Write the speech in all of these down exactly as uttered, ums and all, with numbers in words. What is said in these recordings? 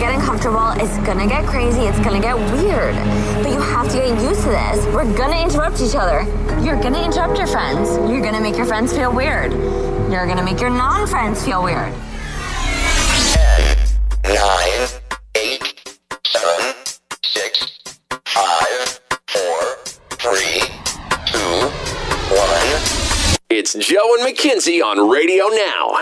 get uncomfortable. It's gonna get crazy. It's gonna get weird. But you have to get used to this. We're gonna interrupt each other. You're gonna interrupt your friends. You're gonna make your friends feel weird. You're gonna make your non-friends feel weird. ten, nine, eight, seven, six, five, four, three, two, one. It's Joe and Mackenzie on Radio Now.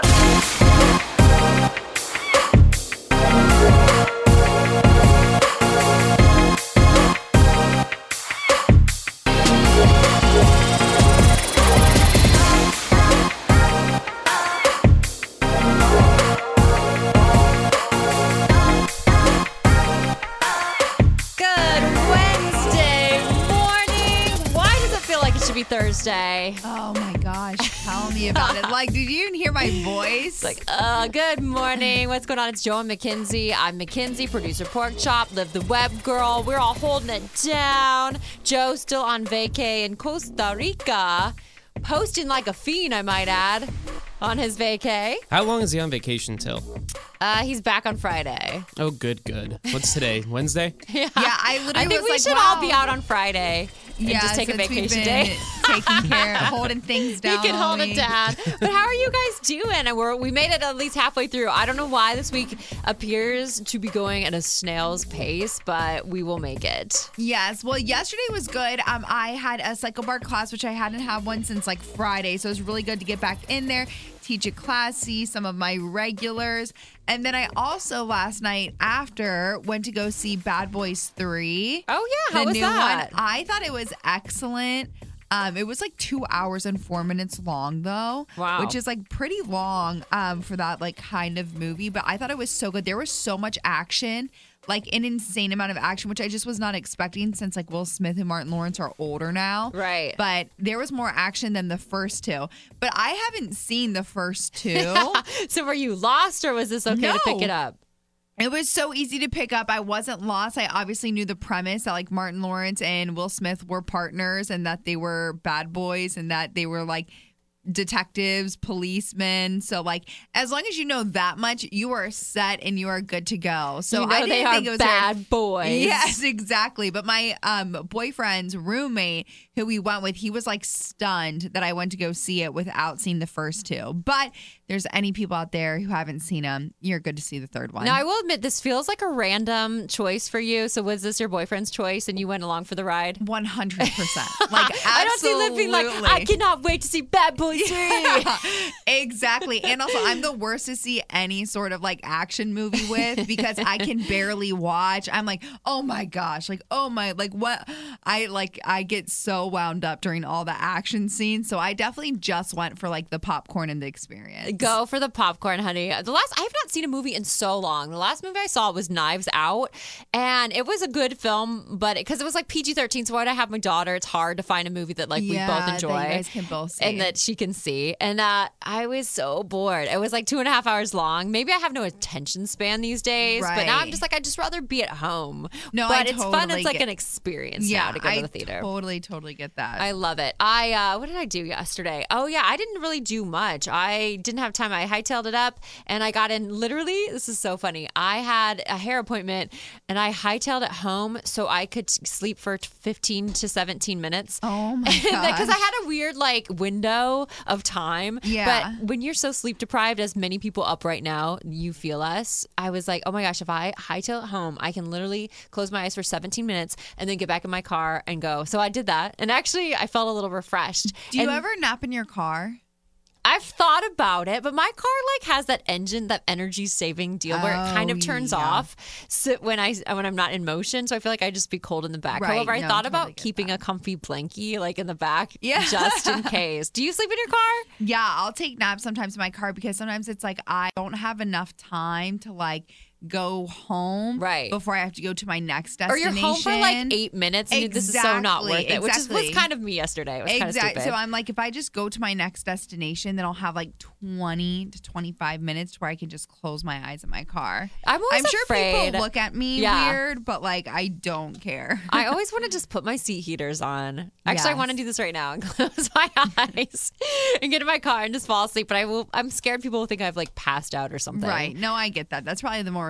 Thursday. Oh my gosh, tell me about it. Like, did you even hear my voice? Like, uh, good morning. What's going on? It's Joe and Mackenzie. I'm Mackenzie, producer Pork Chop, Live the Web Girl. We're all holding it down. Joe's still on vacay in Costa Rica, posting like a fiend, I might add, on his vacay. How long is he on vacation till? Uh, he's back on Friday. Oh, good, good. What's today? Wednesday? Yeah. Yeah, I literally I think was we like, should wow. all be out on Friday and yeah, just take a since we've vacation been day. Taking care, holding things down. We can hold me. it down. But how are you guys doing? And we're, we made it at least halfway through. I don't know why this week appears to be going at a snail's pace, but we will make it. Yes. Well, yesterday was good. Um, I had a cycle bar class, which I hadn't had one since like Friday. So it was really good to get back in there, teach a class, see some of my regulars. And then I also last night after went to go see Bad Boys three. Oh, yeah. How the was new that? one. I thought it was excellent. Um, it was like two hours and four minutes long, though. Wow. Which is like pretty long um, for that like kind of movie. But I thought it was so good. There was so much action, like an insane amount of action, which I just was not expecting since like Will Smith and Martin Lawrence are older now. Right. But there was more action than the first two. But I haven't seen the first two. So were you lost or was this okay No. to pick it up? It was so easy to pick up. I wasn't lost. I obviously knew the premise that like Martin Lawrence and Will Smith were partners and that they were bad boys and that they were like detectives, policemen. So like as long as you know that much, you are set and you are good to go. So you know I didn't they are think it was bad very- boys. Yes, exactly. But my um boyfriend's roommate who we went with, he was like stunned that I went to go see it without seeing the first two. But there's any people out there who haven't seen them, you're good to see the third one. Now, I will admit, this feels like a random choice for you. So was this your boyfriend's choice and you went along for the ride? one hundred percent. Like, absolutely. I don't see Liv being like, I cannot wait to see Bad Boys three. Yeah, exactly. And also, I'm the worst to see any sort of like action movie with because I can barely watch. I'm like, oh my gosh, like, oh my, like what? I like, I get so wound up during all the action scenes. So I definitely just went for like the popcorn and the experience. Go for the popcorn, honey. The last I have not seen a movie in so long. The last movie I saw was Knives Out, and it was a good film, but because it, it was like P G thirteen, so when I have my daughter, it's hard to find a movie that like Yeah, we both that enjoy, you guys can both see. and that she can see. And uh, I was so bored. It was like two and a half hours long. Maybe I have no attention span these days, but now I'm Right. just like I'd just rather be at home. No, but I it's fun. totally It's like get- an experience yeah, now to go I to the theater. totally, totally get that. I love it. I uh, what did I do yesterday? Oh yeah, I didn't really do much. I didn't have time. I hightailed it up and I got in. Literally, this is so funny. I had a hair appointment and I hightailed it home so I could sleep for fifteen to seventeen minutes. Oh my Because gosh. I had a weird like window of time. Yeah. But when you're so sleep deprived, as many people up right now, you feel us. I was like, oh my gosh, if I hightail it home, I can literally close my eyes for seventeen minutes and then get back in my car and go. So I did that. And actually, I felt a little refreshed. Do you And ever nap in your car? I've thought about it, but my car like has that engine, that energy saving deal where it kind of Oh, turns yeah. off so when I when I'm not in motion. So I feel like I just be cold in the back. Right. However, I No, thought totally about get keeping that. a comfy blankie like in the back, Yeah. just in case. Do you sleep in your car? Yeah, I'll take naps sometimes in my car because sometimes it's like I don't have enough time to like go home Right. before I have to go to my next Or you're destination. home for like eight minutes and you- this is so not worth Exactly, it, which is exactly. was kind of me yesterday. It was kind of Exactly. stupid. So I'm like, if I just go to my next destination, then I'll have like twenty to twenty-five minutes where I can just close my eyes in my car. I'm always I'm sure afraid. people look at me Yeah. weird, but like I don't care. I always want to just put my seat heaters on. Actually, I Yes. want to do this right now and close my eyes and get in my car and just fall asleep. But I will. I'm scared people will think I've like passed out or something. Right. No, I get that. That's probably the more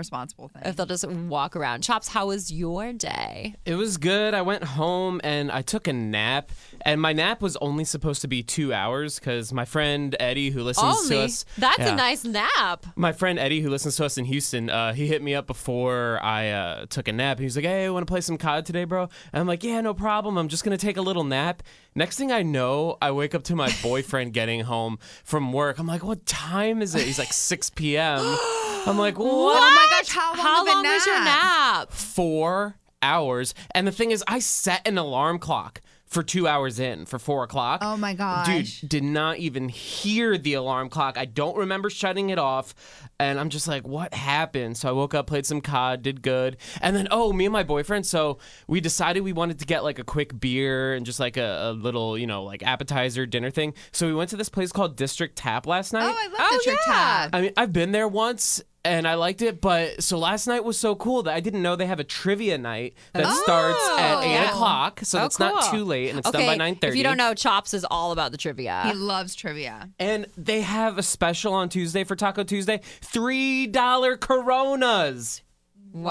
responsible thing. If they'll just walk around. Chops, how was your day? It was good. I went home and I took a nap. And my nap was only supposed to be two hours because my friend Eddie, who listens Only? to us. That's Yeah. a nice nap. My friend Eddie, who listens to us in Houston, uh, he hit me up before I uh, took a nap. He was like, hey, want to play some C O D today, bro? And I'm like, yeah, no problem. I'm just going to take a little nap. Next thing I know, I wake up to my boyfriend getting home from work. I'm like, what time is it? He's like six p.m. I'm like, what? Oh my gosh, how long, How of a long was your nap? Four hours. And the thing is, I set an alarm clock for two hours in for four o'clock. Oh my gosh. Dude, did not even hear the alarm clock. I don't remember shutting it off. And I'm just like, what happened? So I woke up, played some C O D, did good. And then, oh, me and my boyfriend, so we decided we wanted to get like a quick beer and just like a, a little, you know, like appetizer dinner thing. So we went to this place called District Tap last night. Oh, I love Oh, District yeah. Tap. I mean, I've been there once and I liked it, but so last night was so cool that I didn't know they have a trivia night that Oh, starts at eight yeah. o'clock. So Oh, it's not cool. too late and it's okay, done by nine thirty. If you don't know, Chops is all about the He trivia. loves trivia. And they have a special on Tuesday for Taco Tuesday, three dollar Coronas. Wow.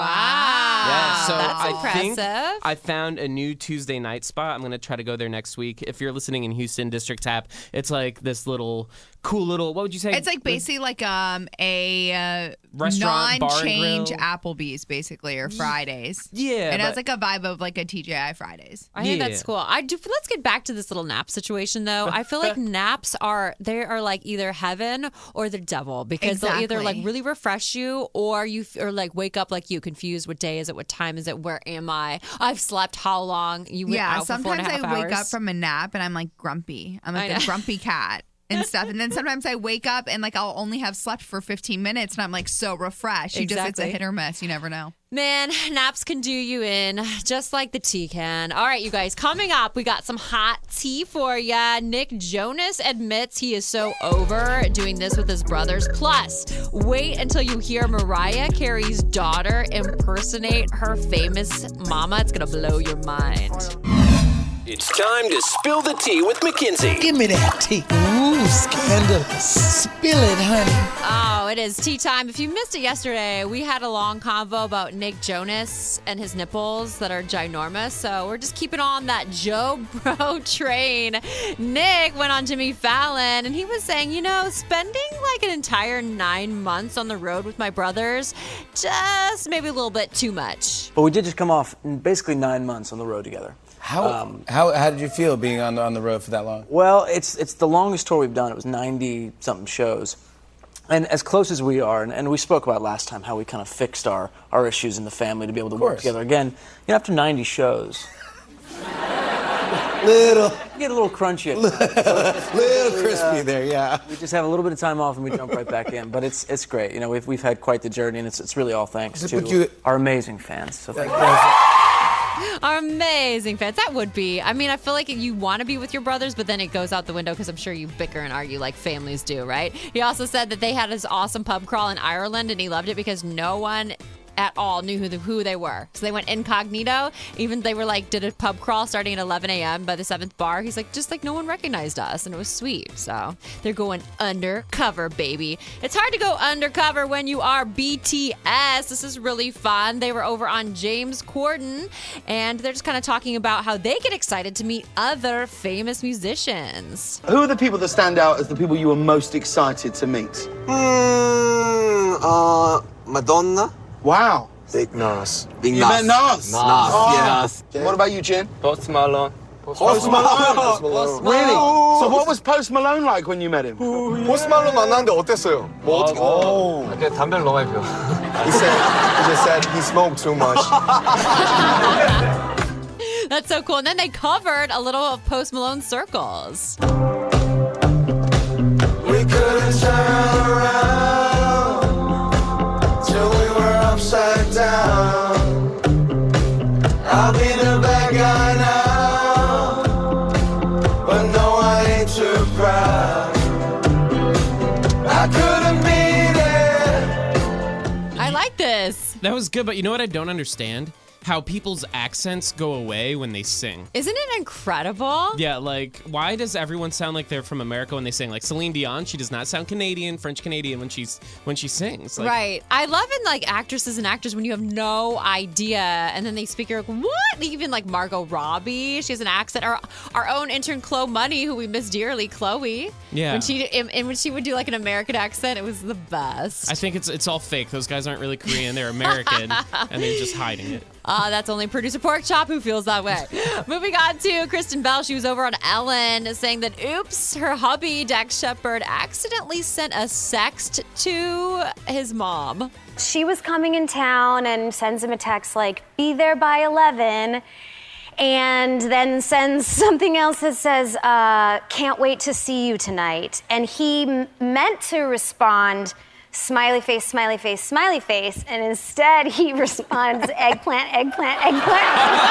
Yeah, so That's I impressive. think I found a new Tuesday night spot. I'm going to try to go there next week. If you're listening in Houston, District Tap, it's like this little, cool little, what would you say? It's like basically like um a uh, Restaurant, bar and non-change grill. Applebee's basically or Fridays. Yeah, it has but- like a vibe of like a T J I Fridays. I think Yeah. that's cool. I do. Let's get back to this little nap situation, though. I feel like naps are they are like either heaven or the devil because they'll either like Exactly. really refresh you or you f- or like wake up like you confused. What day is it? What time is it? Where am I? I've slept how long? You went Yeah, out for four and sometimes a I half wake up hours? from a nap and I'm like grumpy. I'm I like a know. grumpy cat and stuff. And then sometimes I wake up and like I'll only have slept for fifteen minutes and I'm like so refreshed. You just it's a Exactly. hit or miss. You never know. Man, naps can do you in, just like the tea can. All right, you guys, coming up, we got some hot tea for ya. Nick Jonas admits he is so over doing this with his brothers. Plus, wait until you hear Mariah Carey's daughter impersonate her famous mama. It's going to blow your mind. It's time to spill the tea with Mackenzie. Give me that tea. Ooh, scandalous. Spill it, honey. Oh, it is tea time. If you missed it yesterday, we had a long convo about Nick Jonas and his nipples that are ginormous. So we're just keeping on that Joe Bro train. Nick went on Jimmy Fallon and he was saying, you know, spending like an entire nine months on the road with my brothers, just maybe a little bit too much. But we did just come off basically nine months on the road together. How, Um, how how did you feel being on the, on the road for that long? Well, it's it's the longest tour we've done. It was ninety something shows. And as close as we are, and, and we spoke about last time how we kind of fixed our, our issues in the family to be able to work course. together again. You know, after ninety shows, Little you get a little crunchy at times. little crispy there, yeah. We just have a little bit of time off and we jump right back in. But it's it's great. You know, we've we've had quite the journey, and it's it's really all thanks But to you- our amazing fans. So thank you. Our amazing fans. That would be. I mean, I feel like you want to be with your brothers, but then it goes out the window because I'm sure you bicker and argue like families do, right? He also said that they had this awesome pub crawl in Ireland and he loved it because no one at all knew who the, who they were. So they went incognito. Even they were like, did a pub crawl starting at eleven a.m. by the seventh bar. He's like, just like no one recognized us. And it was sweet. So they're going undercover, baby. It's hard to go undercover when you are B T S. This is really fun. They were over on James Corden and they're just kind of talking about how they get excited to meet other famous musicians. Who are the people that stand out as the people you were most excited to meet? Mm, uh, Madonna. Wow. Big Nas. You met Nas? Nas, Oh. yes. What about you, Jin? Post Malone. Post Malone. Post Malone. Really? So what was Post Malone like when you met him? 포스트 말론 만났는데 어땠어요? 뭐 어떻게? Oh. 그냥 담배를 너무 많이 피워. He said, he just said he smoked too much. That's so cool. And then they covered a little of Post Malone's Circles. We couldn't turn around till we were upside down. I'll be the bad guy now, but no, I ain't too proud. I couldn't beat it. I like this. That was good, but you know what I don't understand? how people's accents go away when they sing. Isn't it incredible? Yeah, like, why does everyone sound like they're from America when they sing? Like Celine Dion, she does not sound Canadian, French Canadian when she's when she sings. Like, right. I love in like actresses and actors when you have no idea and then they speak, you're like, what? Even like Margot Robbie, she has an accent. Our, our own intern Chloe Money, who we miss dearly, Chloe. Yeah. When she and, and when she would do like an American accent, it was the best. I think it's it's all fake. Those guys aren't really Korean, they're American, and they're just hiding it. Uh, that's only producer Pork Chop who feels that way. Moving on to Kristen Bell. She was over on Ellen saying that, oops, her hubby, Dax Shepard, accidentally sent a sext to his mom. She was coming in town and sends him a text like, be there by eleven. And then sends something else that says, uh, can't wait to see you tonight. And he m- meant to respond, smiley face, smiley face, smiley face, and instead he responds eggplant, eggplant, eggplant.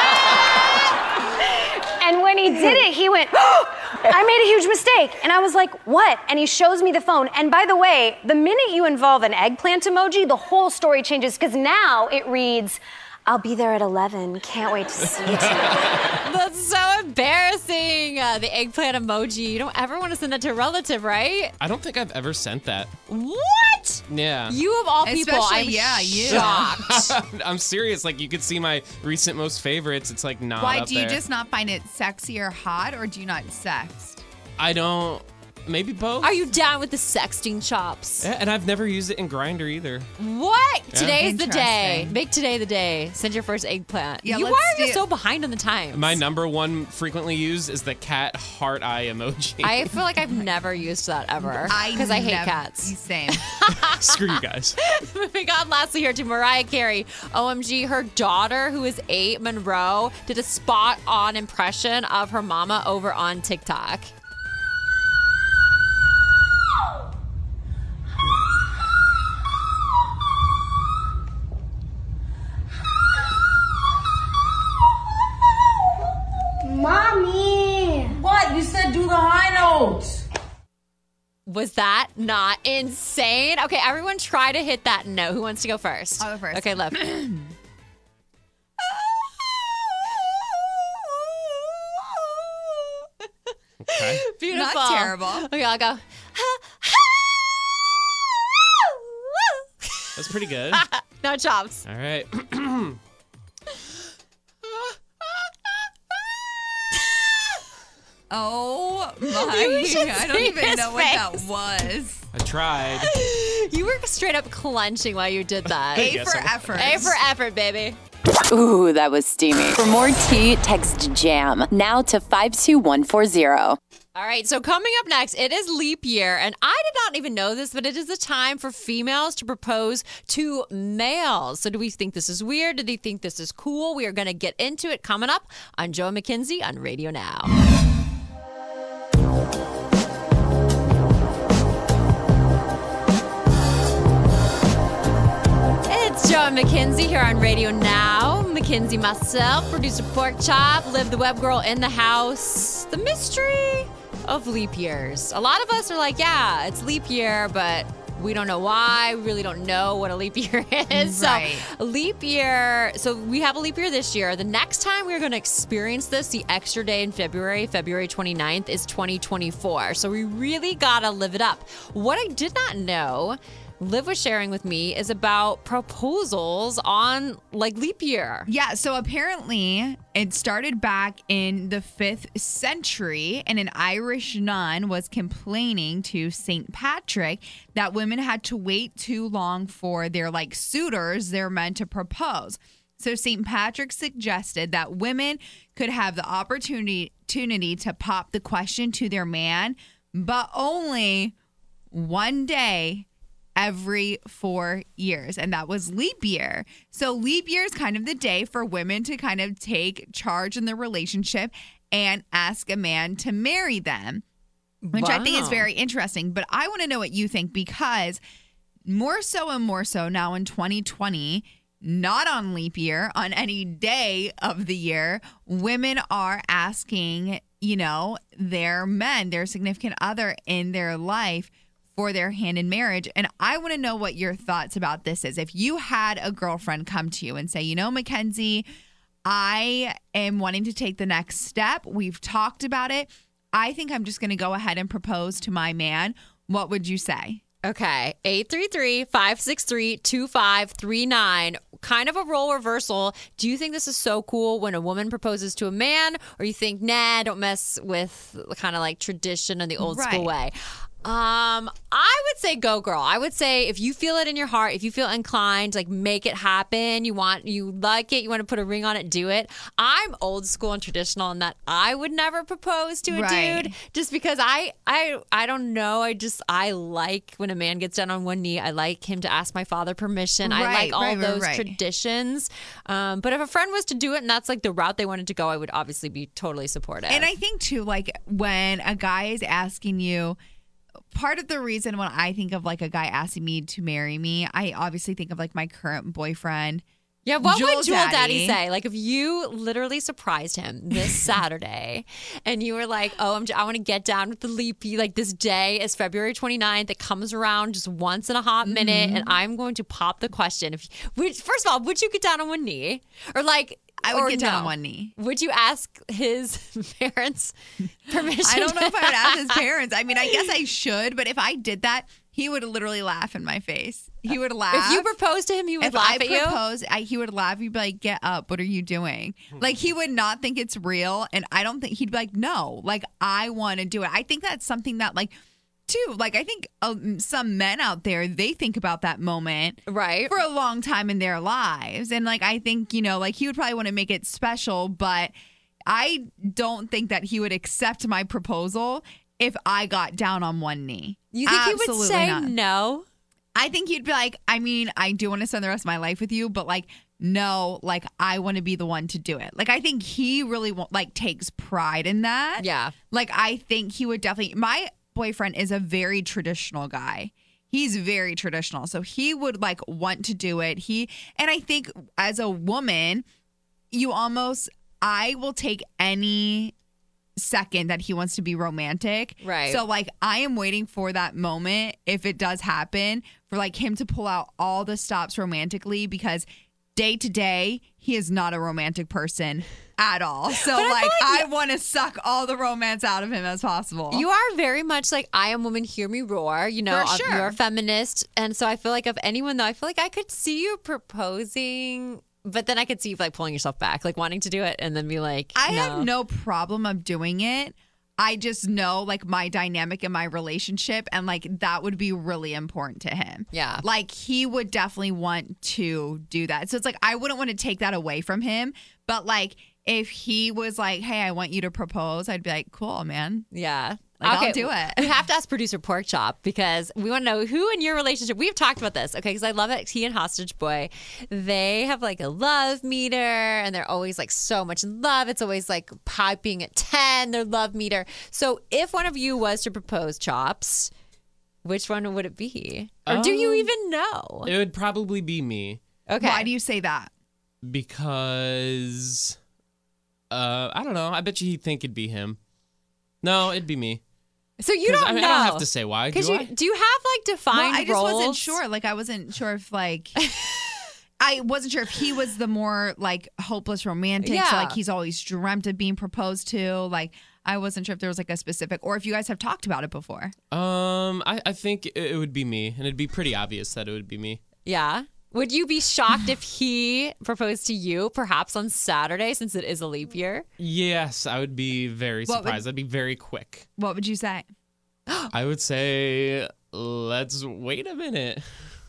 And when he did it, he went, oh, I made a huge mistake. And I was like, what? And he shows me the phone. And by the way, the minute you involve an eggplant emoji, the whole story changes because now it reads, I'll be there at eleven. Can't wait to see you tonight. That's so embarrassing. Uh, the eggplant emoji. You don't ever want to send that to a relative, right? I don't think I've ever sent that. What? Yeah. You of all people, Especially, I'm yeah, you. shocked. I'm serious. Like, you could see my recent most favorites. It's like not Why up do you there. just not find it sexy or hot, or do you not sext? I don't. Maybe both. Are you down with the sexting chops? Yeah, and I've never used it in Grindr either. What? Yeah. Today's the day. Interesting. Make today the day. Send your first eggplant. Yeah, you, let's why are you do- so behind on the times? My number one frequently used is the cat heart eye emoji. I feel like I've never used that ever. I Because I hate never- cats. Same. Screw you guys. Moving on lastly here to Mariah Carey. O M G, her daughter, who is eight, Monroe, did a spot on impression of her mama over on TikTok. Mommy! What? You said do the high notes. Was that not insane? Okay, everyone try to hit that note. Who wants to go first? I'll go first. Okay, left. Okay. Beautiful. Not terrible. Okay, I'll go. That's pretty good. No chops. All right. Oh my! You should I don't see even his know what that face. was. I tried. You were straight up clenching while you did that. A guess for I'm- effort. A for effort, baby. Ooh, that was steamy. For more tea, text JAM now to five two one four zero. All right, so coming up next, it is leap year, and I did not even know this, but it is the time for females to propose to males. So do we think this is weird? Do they think this is cool? We are going to get into it coming up on Joe McKenzie on Radio Now. It's Joe and McKenzie here on Radio Now. McKenzie myself, producer Pork Chop, Liv the Web Girl in the house. The mystery of leap years. A lot of us are like, yeah, it's leap year, but we don't know why. We really don't know what a leap year is. Right. So, a leap year. So, we have a leap year this year. The next time we're going to experience this, the extra day in February, February twenty-ninth, is twenty twenty-four. So, we really got to live it up. What I did not know, Liv was sharing with me, is about proposals on like leap year. Yeah, so apparently it started back in the fifth century, and an Irish nun was complaining to Saint Patrick that women had to wait too long for their like suitors they're meant to propose. So Saint Patrick suggested that women could have the opportunity opportunity to pop the question to their man, but only one day every four years, and that was leap year. So leap year is kind of the day for women to kind of take charge in the relationship and ask a man to marry them, which I think is Wow. very interesting. But I want to know what you think, because more so and more so now in twenty twenty, not on leap year, on any day of the year, women are asking, you know, their men, their significant other in their life for their hand in marriage. And I want to know what your thoughts about this is. If you had a girlfriend come to you and say, you know, Mackenzie, I am wanting to take the next step. We've talked about it. I think I'm just going to go ahead and propose to my man. What would you say? Okay, eight three three, five six three, two five three nine. Kind of a role reversal. Do you think this is so cool when a woman proposes to a man, or you think, nah, don't mess with kind of like tradition and the old school way? Um, I would say go girl. I would say if you feel it in your heart, if you feel inclined, like make it happen. You want, you like it, you want to put a ring on it, do it. I'm old school and traditional in that I would never propose to a Right. dude just because I, I, I don't know. I just, I like when a man gets down on one knee. I like him to ask my father permission. I Right, like all right, right, those right. traditions. Um, but if a friend was to do it and that's like the route they wanted to go, I would obviously be totally supportive. And I think too, like when a guy is asking you, part of the reason when I think of like a guy asking me to marry me, I obviously think of like my current boyfriend. Yeah, what Jewel would Jewel Daddy. Daddy say? Like if you literally surprised him this Saturday and you were like, oh, I'm, j- I want to get down with the leapy, like this day is February twenty-ninth. It comes around just once in a hot minute Mm-hmm. and I'm going to pop the question. If would, First of all, would you get down on one knee? Or like, I would or get down no? on one knee. Would you ask his parents permission? I don't know if I would ask his to- parents. I mean, I guess I should, but if I did that, he would literally laugh in my face. He would laugh. If you proposed to him, he would if laugh I at you? proposed, I, he would laugh. He'd be like, "Get up! What are you doing?" Like he would not think it's real, and I don't think he'd be like, "No, like I want to do it." I think that's something that, like, too, like I think um, some men out there they think about that moment right for a long time in their lives, and like I think you know, like he would probably want to make it special, but I don't think that he would accept my proposal if I got down on one knee. You think he would Absolutely say not. no? I think he'd be like, I mean, I do want to spend the rest of my life with you, but like, no, like I want to be the one to do it. Like, I think he really wa- like takes pride in that. Yeah. Like, I think he would definitely. My boyfriend is a very traditional guy. He's very traditional, so he would like want to do it. He and I think as a woman, you almost I will take any second that he wants to be romantic. Right. So like I am waiting for that moment if it does happen for like him to pull out all the stops romantically because day to day he is not a romantic person at all. So But I like feel like I want to suck all the romance out of him as possible. You are very much like I am woman, hear me roar. You know, For uh, sure. you're a feminist, and so I feel like of anyone though, I feel like I could see you proposing. But then I could see you like pulling yourself back, like wanting to do it and then be like, I no. have no problem of doing it. I just know like my dynamic in my relationship and like that would be really important to him. Yeah. Like he would definitely want to do that. So it's like I wouldn't want to take that away from him. But like if he was like, hey, I want you to propose, I'd be like, cool, man. Yeah. Like, okay, I'll do it. We have to ask producer Pork Chop because we want to know who in your relationship. We've talked about this, okay? Because I love it. He and Hostage Boy, they have like a love meter, and they're always like so much in love. It's always like piping at ten. Their love meter. So if one of you was to propose, Chops, which one would it be? Or do you Um, even know? It would probably be me Okay. Why do you say that? because uh, I don't know. I bet you he'd think it'd be him. No, it'd be me. So you 'Cause, don't I mean, know. I don't have to say why. Do Because you I? do you have like defined Well, I just roles? wasn't sure. Like I wasn't sure if like I wasn't sure if he was the more like hopeless romantic. Yeah. So like he's always dreamt of being proposed to. Like I wasn't sure if there was like a specific or if you guys have talked about it before. Um, I, I think it, it would be me, and it'd be pretty obvious that it would be me. Yeah. Would you be shocked if he proposed to you, perhaps on Saturday, since it is a leap year? Yes, I would be very What would- surprised. I'd be very quick. What would you say? I would say, let's wait a minute.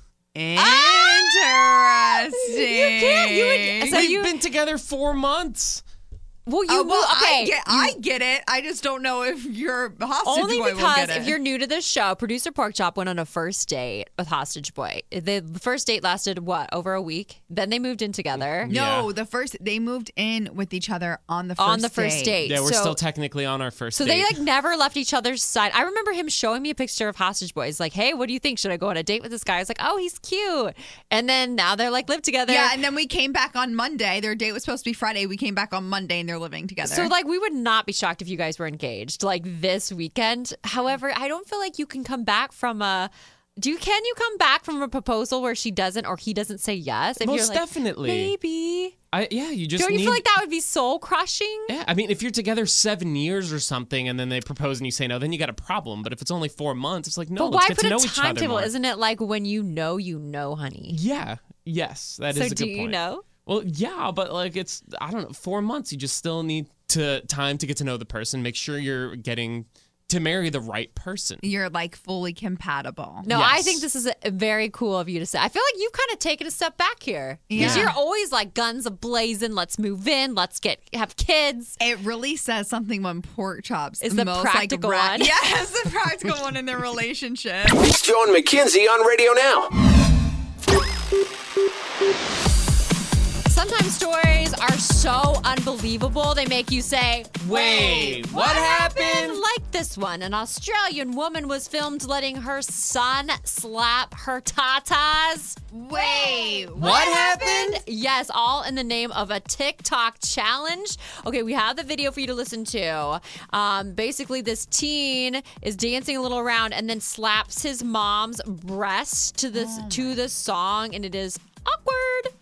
Interesting. You can't. You would. So We've you. been together four months. Well, you. Oh, well, will- okay. I get, I get it. I just don't know if your hostage Only boy will because get it. if you're new to this show, producer Pork Chop went on a first date with Hostage Boy. The first date lasted what, over a week? Then they moved in together. no, Yeah. the first they moved in with each other on the first On the first date. Yeah, we're So- still technically on our first So date. they like never left each other's side. I remember him showing me a picture of Hostage Boy. He's like, hey, what do you think? Should I go on a date with this guy? I was like, oh, he's cute. And then now they're like live together. Yeah, and then we came back on Monday. Their date was supposed to be Friday. We came back on Monday, and they're living together. So, like, we would not be shocked if you guys were engaged, like, this weekend. However, I don't feel like you can come back from a... Do you, can you come back from a proposal where she doesn't or he doesn't say yes? If Most you're like, definitely. Maybe. I, yeah, you just Don't you need... feel like that would be soul crushing? Yeah, I mean, if you're together seven years or something and then they propose and you say no, then you got a problem. But if it's only four months, it's like, no, but let's why get put to know a each other timetable? more. Isn't it like when you know, you know, honey? Yeah. Yes, that is So a good do point. you know? Well, yeah, but like it's, I don't know, four months. You just still need to time to get to know the person. Make sure you're getting to marry the right person. You're like fully compatible. No, Yes. I think this is a, very cool of you to say. I feel like you've kind of taken a step back here. Because Yeah. you're always like guns a-blazing, let's move in, let's get have kids. It really says something when Pork Chops Is the most practical like, ra- one. Yes, the practical one in their relationship. It's Joe and McKenzie on Radio Now. Sometimes stories are so unbelievable, they make you say, Wait, what happened? Like this one. An Australian woman was filmed letting her son slap her tatas. Wait, What happened? Yes, all in the name of a TikTok challenge. Okay, we have the video for you to listen to. Um, basically, this teen is dancing a little around and then slaps his mom's breast to this to the song, and it is awkward.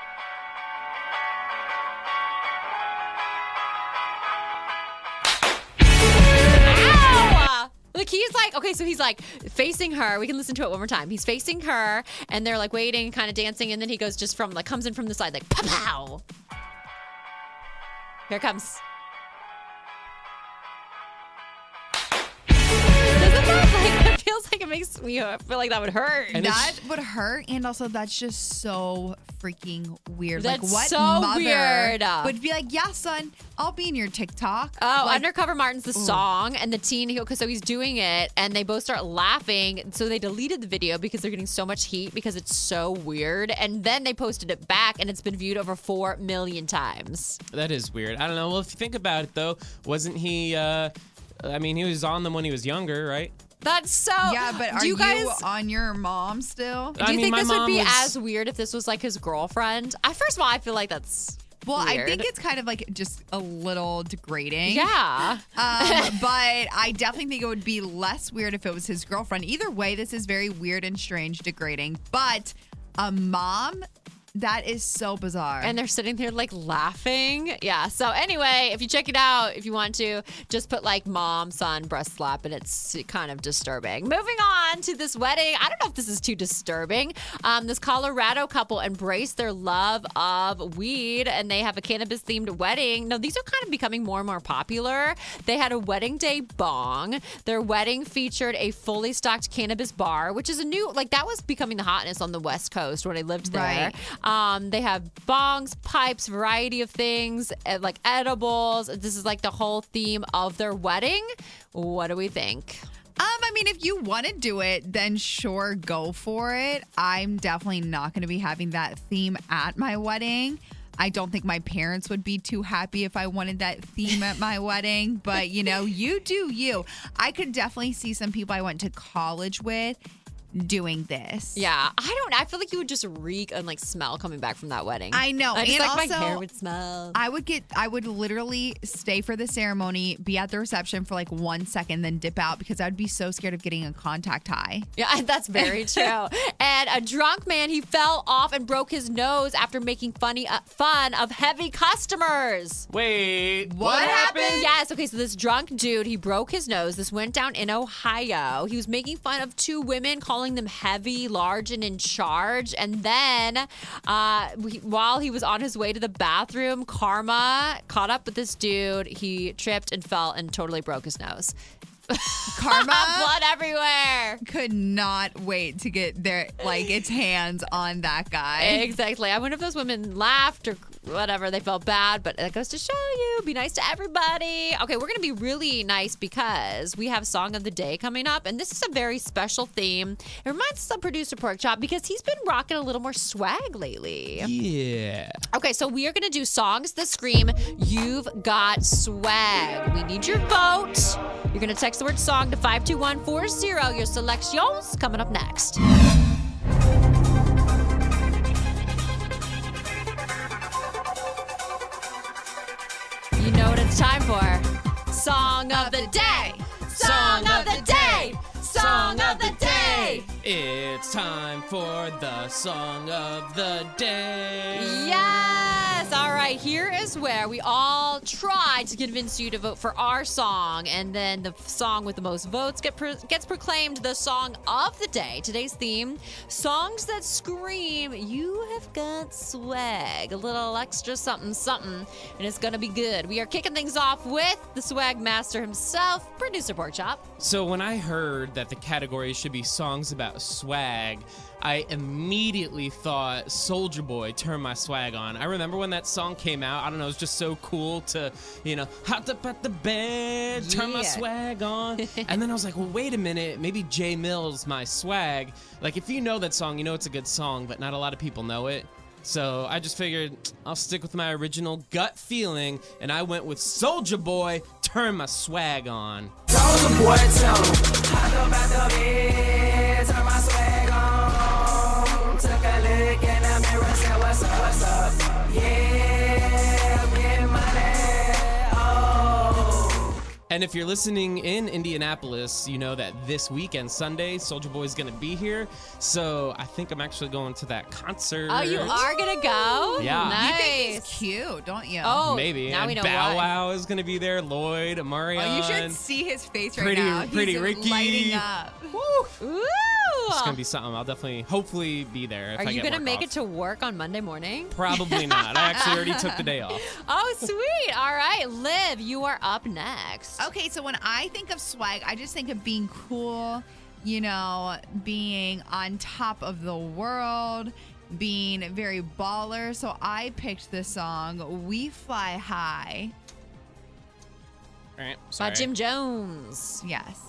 Ow! Like he's like, okay, so he's like facing her. We can listen to it one more time. He's facing her, and they're like waiting, kind of dancing, and then he goes just from like comes in from the side, like pow pow. Here it comes. Doesn't that like? It feels like it makes me feel like that would hurt. That would hurt, and also that's just so freaking weird. That's like, what so mother weird. would be like, yeah, son, I'll be in your TikTok. Oh, like, Undercover Martin's the Ooh. song, and the teen, he, so he's doing it, and they both start laughing. So they deleted the video because they're getting so much heat because it's so weird. And then they posted it back, and it's been viewed over four million times. That is weird. I don't know. Well, if you think about it, though, wasn't he, uh, I mean, he was on them when he was younger, right? That's so. Yeah, but are do you guys? on your mom still? Do I you mean, think my this would mom be was- as weird if this was like his girlfriend? I, first of all, I feel like that's. Well, I weird. think it's kind of like just a little degrading. Yeah. Um, but I definitely think it would be less weird if it was his girlfriend. Either way, this is very weird and strange, degrading. But a mom, that is so bizarre. And they're sitting there like laughing. Yeah. So anyway, if you check it out, if you want to, just put like mom, son, breast slap, and it's kind of disturbing. Moving on to this wedding. I don't know if this is too disturbing. Um, this Colorado couple embraced their love of weed, and they have a cannabis themed wedding. Now, these are kind of becoming more and more popular. They had a wedding day bong. Their wedding featured a fully stocked cannabis bar, which is a new, like that was becoming the hotness on the West Coast when I lived there. Right. Um, they have bongs, pipes, variety of things, uh, like edibles. This is like the whole theme of their wedding. What do we think? Um, I mean, if you want to do it, then sure, go for it. I'm definitely not going to be having that theme at my wedding. I don't think my parents would be too happy if I wanted that theme at my wedding. But, you know, you do you. I could definitely see some people I went to college with doing this. Yeah, I don't. I feel like you would just reek and like smell coming back from that wedding. I know. I just and like my also, hair would smell. I would get, I would literally stay for the ceremony, be at the reception for like one second, then dip out because I'd be so scared of getting a contact high. Yeah, that's very true. And a drunk man, he fell off and broke his nose after making funny uh, fun of heavy customers. Wait, What happened? Yes. Okay. So this drunk dude, he broke his nose. This went down in Ohio. He was making fun of two women, calling them heavy, large, and in charge. And then, uh, we, while he was on his way to the bathroom, Karma caught up with this dude. He tripped and fell and totally broke his nose. Karma Blood everywhere. could not wait to get their like its hands on that guy. Exactly. I wonder if those women laughed or whatever. They felt bad, but that goes to show you, be nice to everybody. Okay, we're going to be really nice because we have Song of the Day coming up, and this is a very special theme. It reminds us of producer Pork Chop because he's been rocking a little more swag lately. Yeah. Okay, so we are going to do songs that scream, "You've got swag." We need your vote. You're going to text the word song to five two one four zero. Your selections coming up next. for the song of the day. Yes! All right, here is where we all try to convince you to vote for our song, and then the song with the most votes get pro- gets proclaimed the song of the day. Today's theme, songs that scream, you have got swag. A little extra something, something, and it's going to be good. We are kicking things off with the swag master himself, producer Pork Chop. So when I heard that the category should be songs about swag, I immediately thought Soulja Boy, Turn My Swag On. I remember when that song came out, I don't know, it was just so cool to, you know, hot up at the bed, turn my Yeah. swag on. And then I was like, well, wait a minute, maybe Jay Mills, My Swag. Like, if you know that song, you know it's a good song, but not a lot of people know it. So I just figured I'll stick with my original gut feeling, and I went with Soulja Boy, Turn My Swag On. Soulja Boy, tell him, hot up at the bed, turn my swag on. Took a look in the mirror, said, what's up, what's up? Yeah, I'm getting money, oh. And if you're listening in Indianapolis, you know that this weekend, Sunday, Soulja Boy's gonna be here. So I think I'm actually going to that concert. Oh, you are going to go? Yeah. Nice. You think he's cute, don't you? Oh, Maybe. now and we know Bow why. Wow is gonna be there. Lloyd, Amarion. Oh, you should see his face right Pretty- now. Pretty He's Ricky. lighting up. Ooh. It's gonna be something. I'll definitely, hopefully, be there. If Are I you get going to work make off. it to work on Monday morning? Probably not. I actually already took the day off. Oh, sweet. All right, Liv, you are up next. Okay, so when I think of swag, I just think of being cool, you know, being on top of the world, being very baller. So I picked the song We Fly High. All right. By Sorry. Jim Jones. Yes.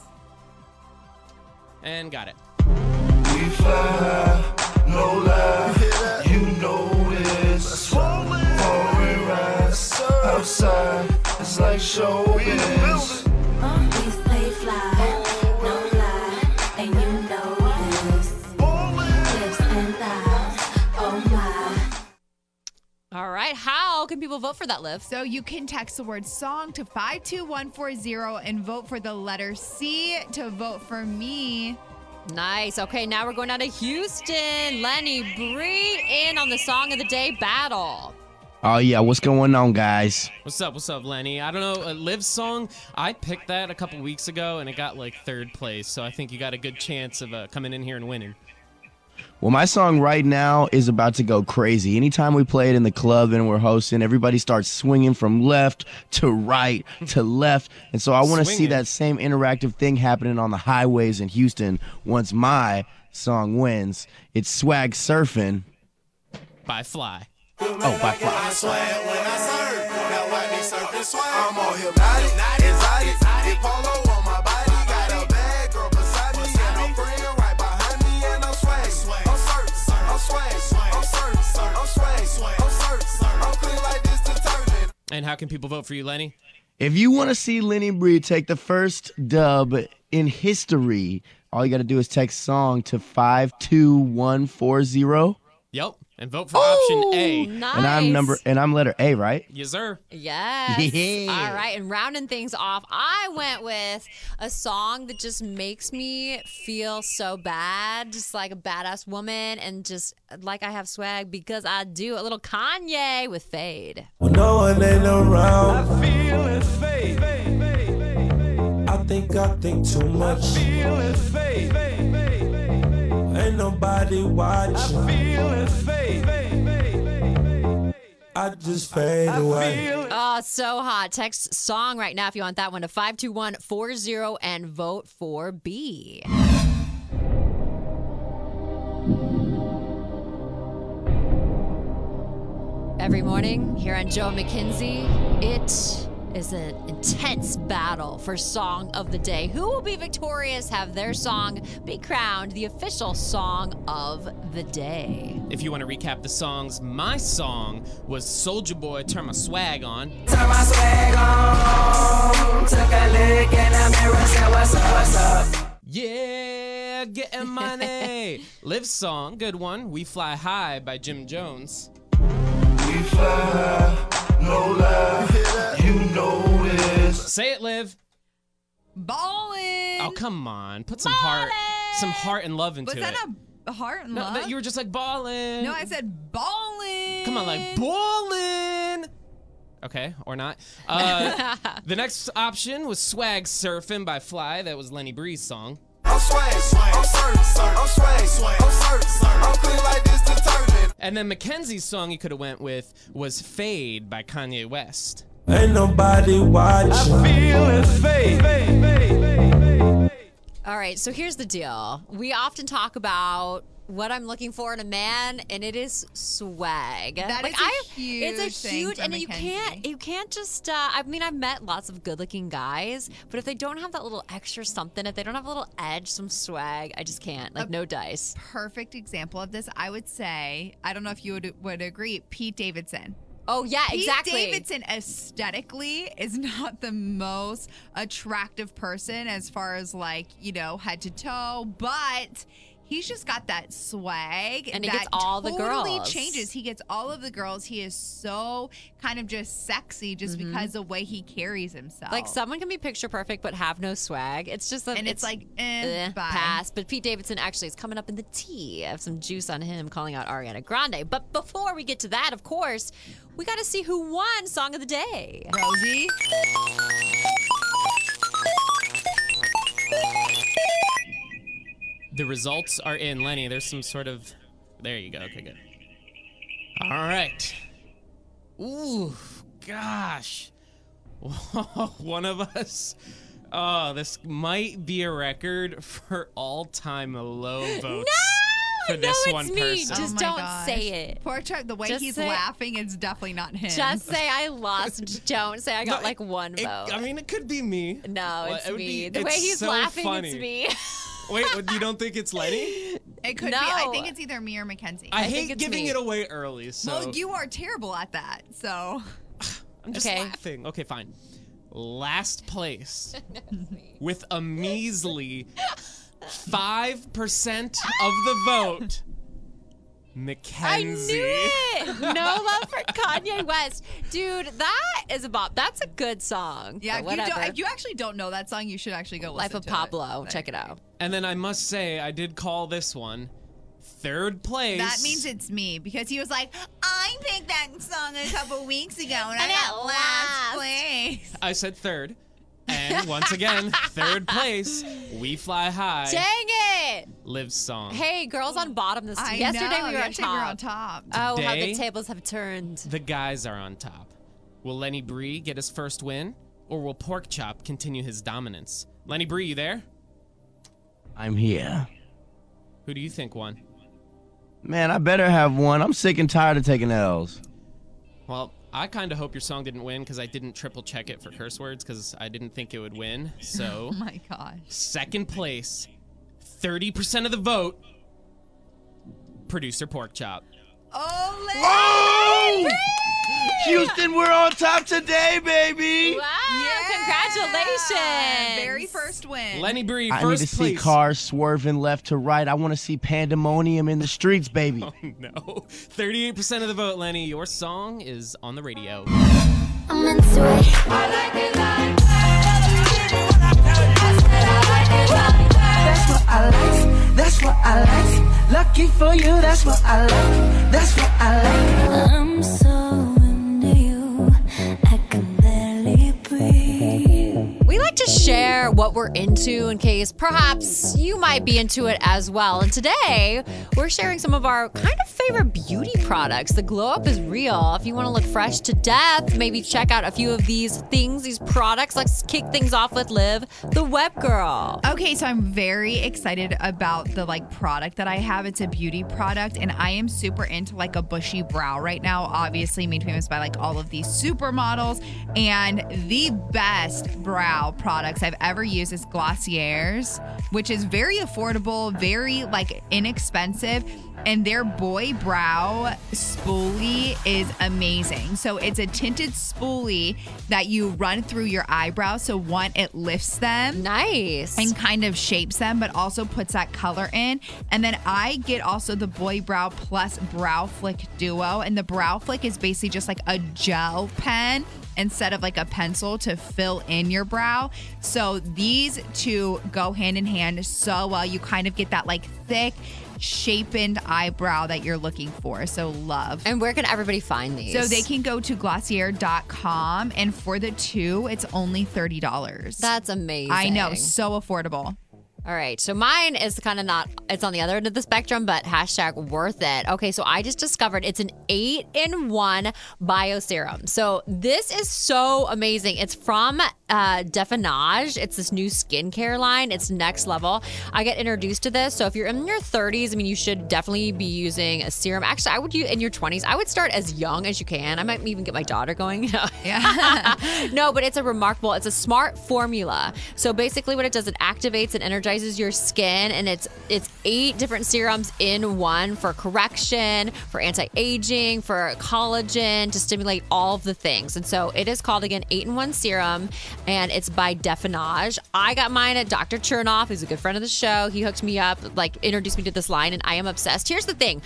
And got it. We fly high, no lie, you know this. Foreign rides outside, it's like showbiz. We stay fly, no lie, and you know this. Lips and thighs, oh my. All right, how can people vote for that, Liv? So you can text the word song to five two one four zero and vote for the letter C to vote for me. Nice. Okay, now we're going down to Houston. Lenny Bree in on the Song of the Day battle. Oh, yeah. What's going on, guys? What's up? What's up, Lenny? I don't know. Uh, Liv's song, I picked that a couple weeks ago, and it got like third place. So I think you got a good chance of uh, coming in here and winning. Well, my song right now is about to go crazy. Anytime we play it in the club and we're hosting, everybody starts swinging from left to right to left. And so I want to see Swinging. that same interactive thing happening on the highways in Houston once my song wins. It's Swag Surfing. By Fly. Oh, by Fly. I swag when I surf, now I be surfing swag. I'm all hypnotic, exotic, get polo on my body. Got a bad girl beside me, and I'm friend right behind me, and I'm swag. I'm surf, I'm swag, I'm surf, I'm swag, I'm surf, I'm clean like this detergent. And how can people vote for you, Lenny? If you want to see Lenny Bree take the first dub in history, all you got to do is text song to five two one four zero. Yep. And vote for option A. Nice. And I'm number and I'm letter A, right? Yes, sir. Yes. Yeah. All right, and rounding things off, I went with a song that just makes me feel so bad, just like a badass woman, and just like I have swag because I do. A little Kanye with Fade. When no one ain't around, I feel it fade. I think I think too much. I feel it fade. Ain't nobody watching. I feel it fade. I just fade away. Oh, so hot. Text song right now if you want that one to five two one four zero and vote for B. Every morning here on Joe McKenzie, it is an intense battle for Song of the Day. Who will be victorious, have their song be crowned the official Song of the Day? If you want to recap the songs, my song was Soulja Boy, Turn My Swag On. Turn my swag on. Took a look in the mirror, said what's up, what's up. Yeah, getting money. Liv's song, good one, We Fly High by Jim Jones. We fly high, no lie, you know this. Say it, Liv. Ballin'. Oh, come on. Put some heart, some heart and love into Was it. that a Heart and No, love. that you were just like ballin'. No, I said ballin'. Come on, like ballin'. Okay, or not. Uh, the next option was Swag Surfin' by Fly. That was Lenny Bree's song. I'm swag, I'm surf, I'm swag, I'm surf, I'm clean like this detergent. And then Mackenzie's song you could have went with was Fade by Kanye West. Ain't nobody watching. I feel it fade. All right, so here's the deal. We often talk about what I'm looking for in a man, and it is swag. That like is a I, huge It's a thing huge, for and you Mackenzie. can't, you can't just. Uh, I mean, I've met lots of good-looking guys, but if they don't have that little extra something, if they don't have a little edge, some swag, I just can't. Like, no dice. Perfect example of this, I would say, I don't know if you would, would agree, Pete Davidson. Oh, yeah, Pete exactly. Davidson aesthetically is not the most attractive person as far as like, you know, head to toe, but he's just got that swag And he that gets all the totally girls. changes. He gets all of the girls. He is so kind of just sexy just Mhm. because the way he carries himself. Like someone can be picture perfect but have no swag. It's just a, And it's like, eh, bye. pass. But Pete Davidson actually is coming up in the tea. I have some juice on him calling out Ariana Grande. But before we get to that, of course, we got to see who won Song of the Day. Rosie. The results are in. Lenny, there's some sort of... There you go. Okay, good. All right. Ooh, gosh. One of us... Oh, this might be a record for all-time low votes for no, this it's one me. person. Just Oh my don't gosh. say it. Poor Chuck, the way Just he's say- laughing, it's definitely not him. Just say I lost. Don't say I got No, like one It- vote. I mean, it could be me. no, Well, it's it would me. be- the way it's he's so laughing, funny. it's me. Wait, what, you don't think it's Lenny? It could No. be. I think it's either me or Mackenzie. I, I think hate it's giving me. it away early, so Well, you are terrible at that. So I'm just Okay. laughing. Okay, fine. Last place with a measly five percent of the vote, Mackenzie. I knew it. No love for Kanye West, dude. That is a bop. That's a good song. yeah, but if you, whatever. don't, if you actually don't know that song, you should actually go Life listen of to Pablo. It. Check it out. And then I must say, I did call this one third place. That means it's me because he was like, I picked that song a couple weeks ago and I And got it last lost. place. I said third. And once again, third place, We Fly High, Dang it! Liv's song. Hey, girls on bottom this I yesterday know. we were on Yesterday top. we were on top. Oh, how the Today- tables have turned. The guys are on top. Will Lenny Bree get his first win, or will Pork Chop continue his dominance? Lenny Bree, you there? I'm here. Who do you think won? Man, I better have one. I'm sick and tired of taking L's. Well, I kind of hope your song didn't win because I didn't triple check it for curse words because I didn't think it would win. So, Oh my gosh. second place, thirty percent of the vote, producer Pork Chop. Ole! Oh! Houston, we're on top today, baby. Wow! Yeah. Congratulations! Very first win. Lenny Bree, I need first to place. see cars swerving left to right. I want to see pandemonium in the streets, baby. Oh, no. thirty-eight percent of the vote, Lenny. Your song is on the radio. I'm into it. I like it like That's what I like. That's what I like. Lucky for you, that's what I like. That's what I like. I'm so into you. I can barely breathe. We like to share what we're into in case perhaps you might be into it as well. And today, we're sharing some of our kind of favorite beauty products. The glow up is real. If you want to look fresh to death, maybe check out a few of these things, these products. Let's kick things off with Liv, the web girl. Okay, so I'm very excited about the like product that I have. It's a beauty product, and I am super into like a bushy brow right now. Obviously, made famous by like all of these supermodels. And the best brow products I've ever used is Glossier's, which is very affordable, very like inexpensive. And their boy brow spoolie is amazing. So it's a tinted spoolie that you run through your eyebrows. So one, it lifts them. Nice. And kind of shapes them, but also puts that color in. And then I get also the Boy Brow Plus Brow Flick Duo. And the Brow Flick is basically just like a gel pen instead of like a pencil to fill in your brow. So these two go hand in hand so well. You kind of get that like thick, shapened eyebrow that you're looking for. So love. And where can everybody find these? So they can go to Glossier dot com, and for the two, it's only thirty dollars. That's amazing. I know, so affordable. All right, so mine is kind of not, it's on the other end of the spectrum, but hashtag worth it. Okay, so I just discovered it's an eight in one bio serum. So this is so amazing. It's from uh, Definage. It's this new skincare line. It's next level. I get introduced to this. So if you're in your thirties, I mean, you should definitely be using a serum. Actually, I would use in your twenties. I would start as young as you can. I might even get my daughter going. Yeah. No, but it's a remarkable, it's a smart formula. So basically what it does, it activates and energizes your skin, and it's it's eight different serums in one for correction, for anti-aging, for collagen, to stimulate all of the things. And so it is called, again, eight in one serum, and it's by Definage. I got mine at Doctor Chernoff, who's a good friend of the show. He hooked me up, like introduced me to this line, and I am obsessed. Here's the thing.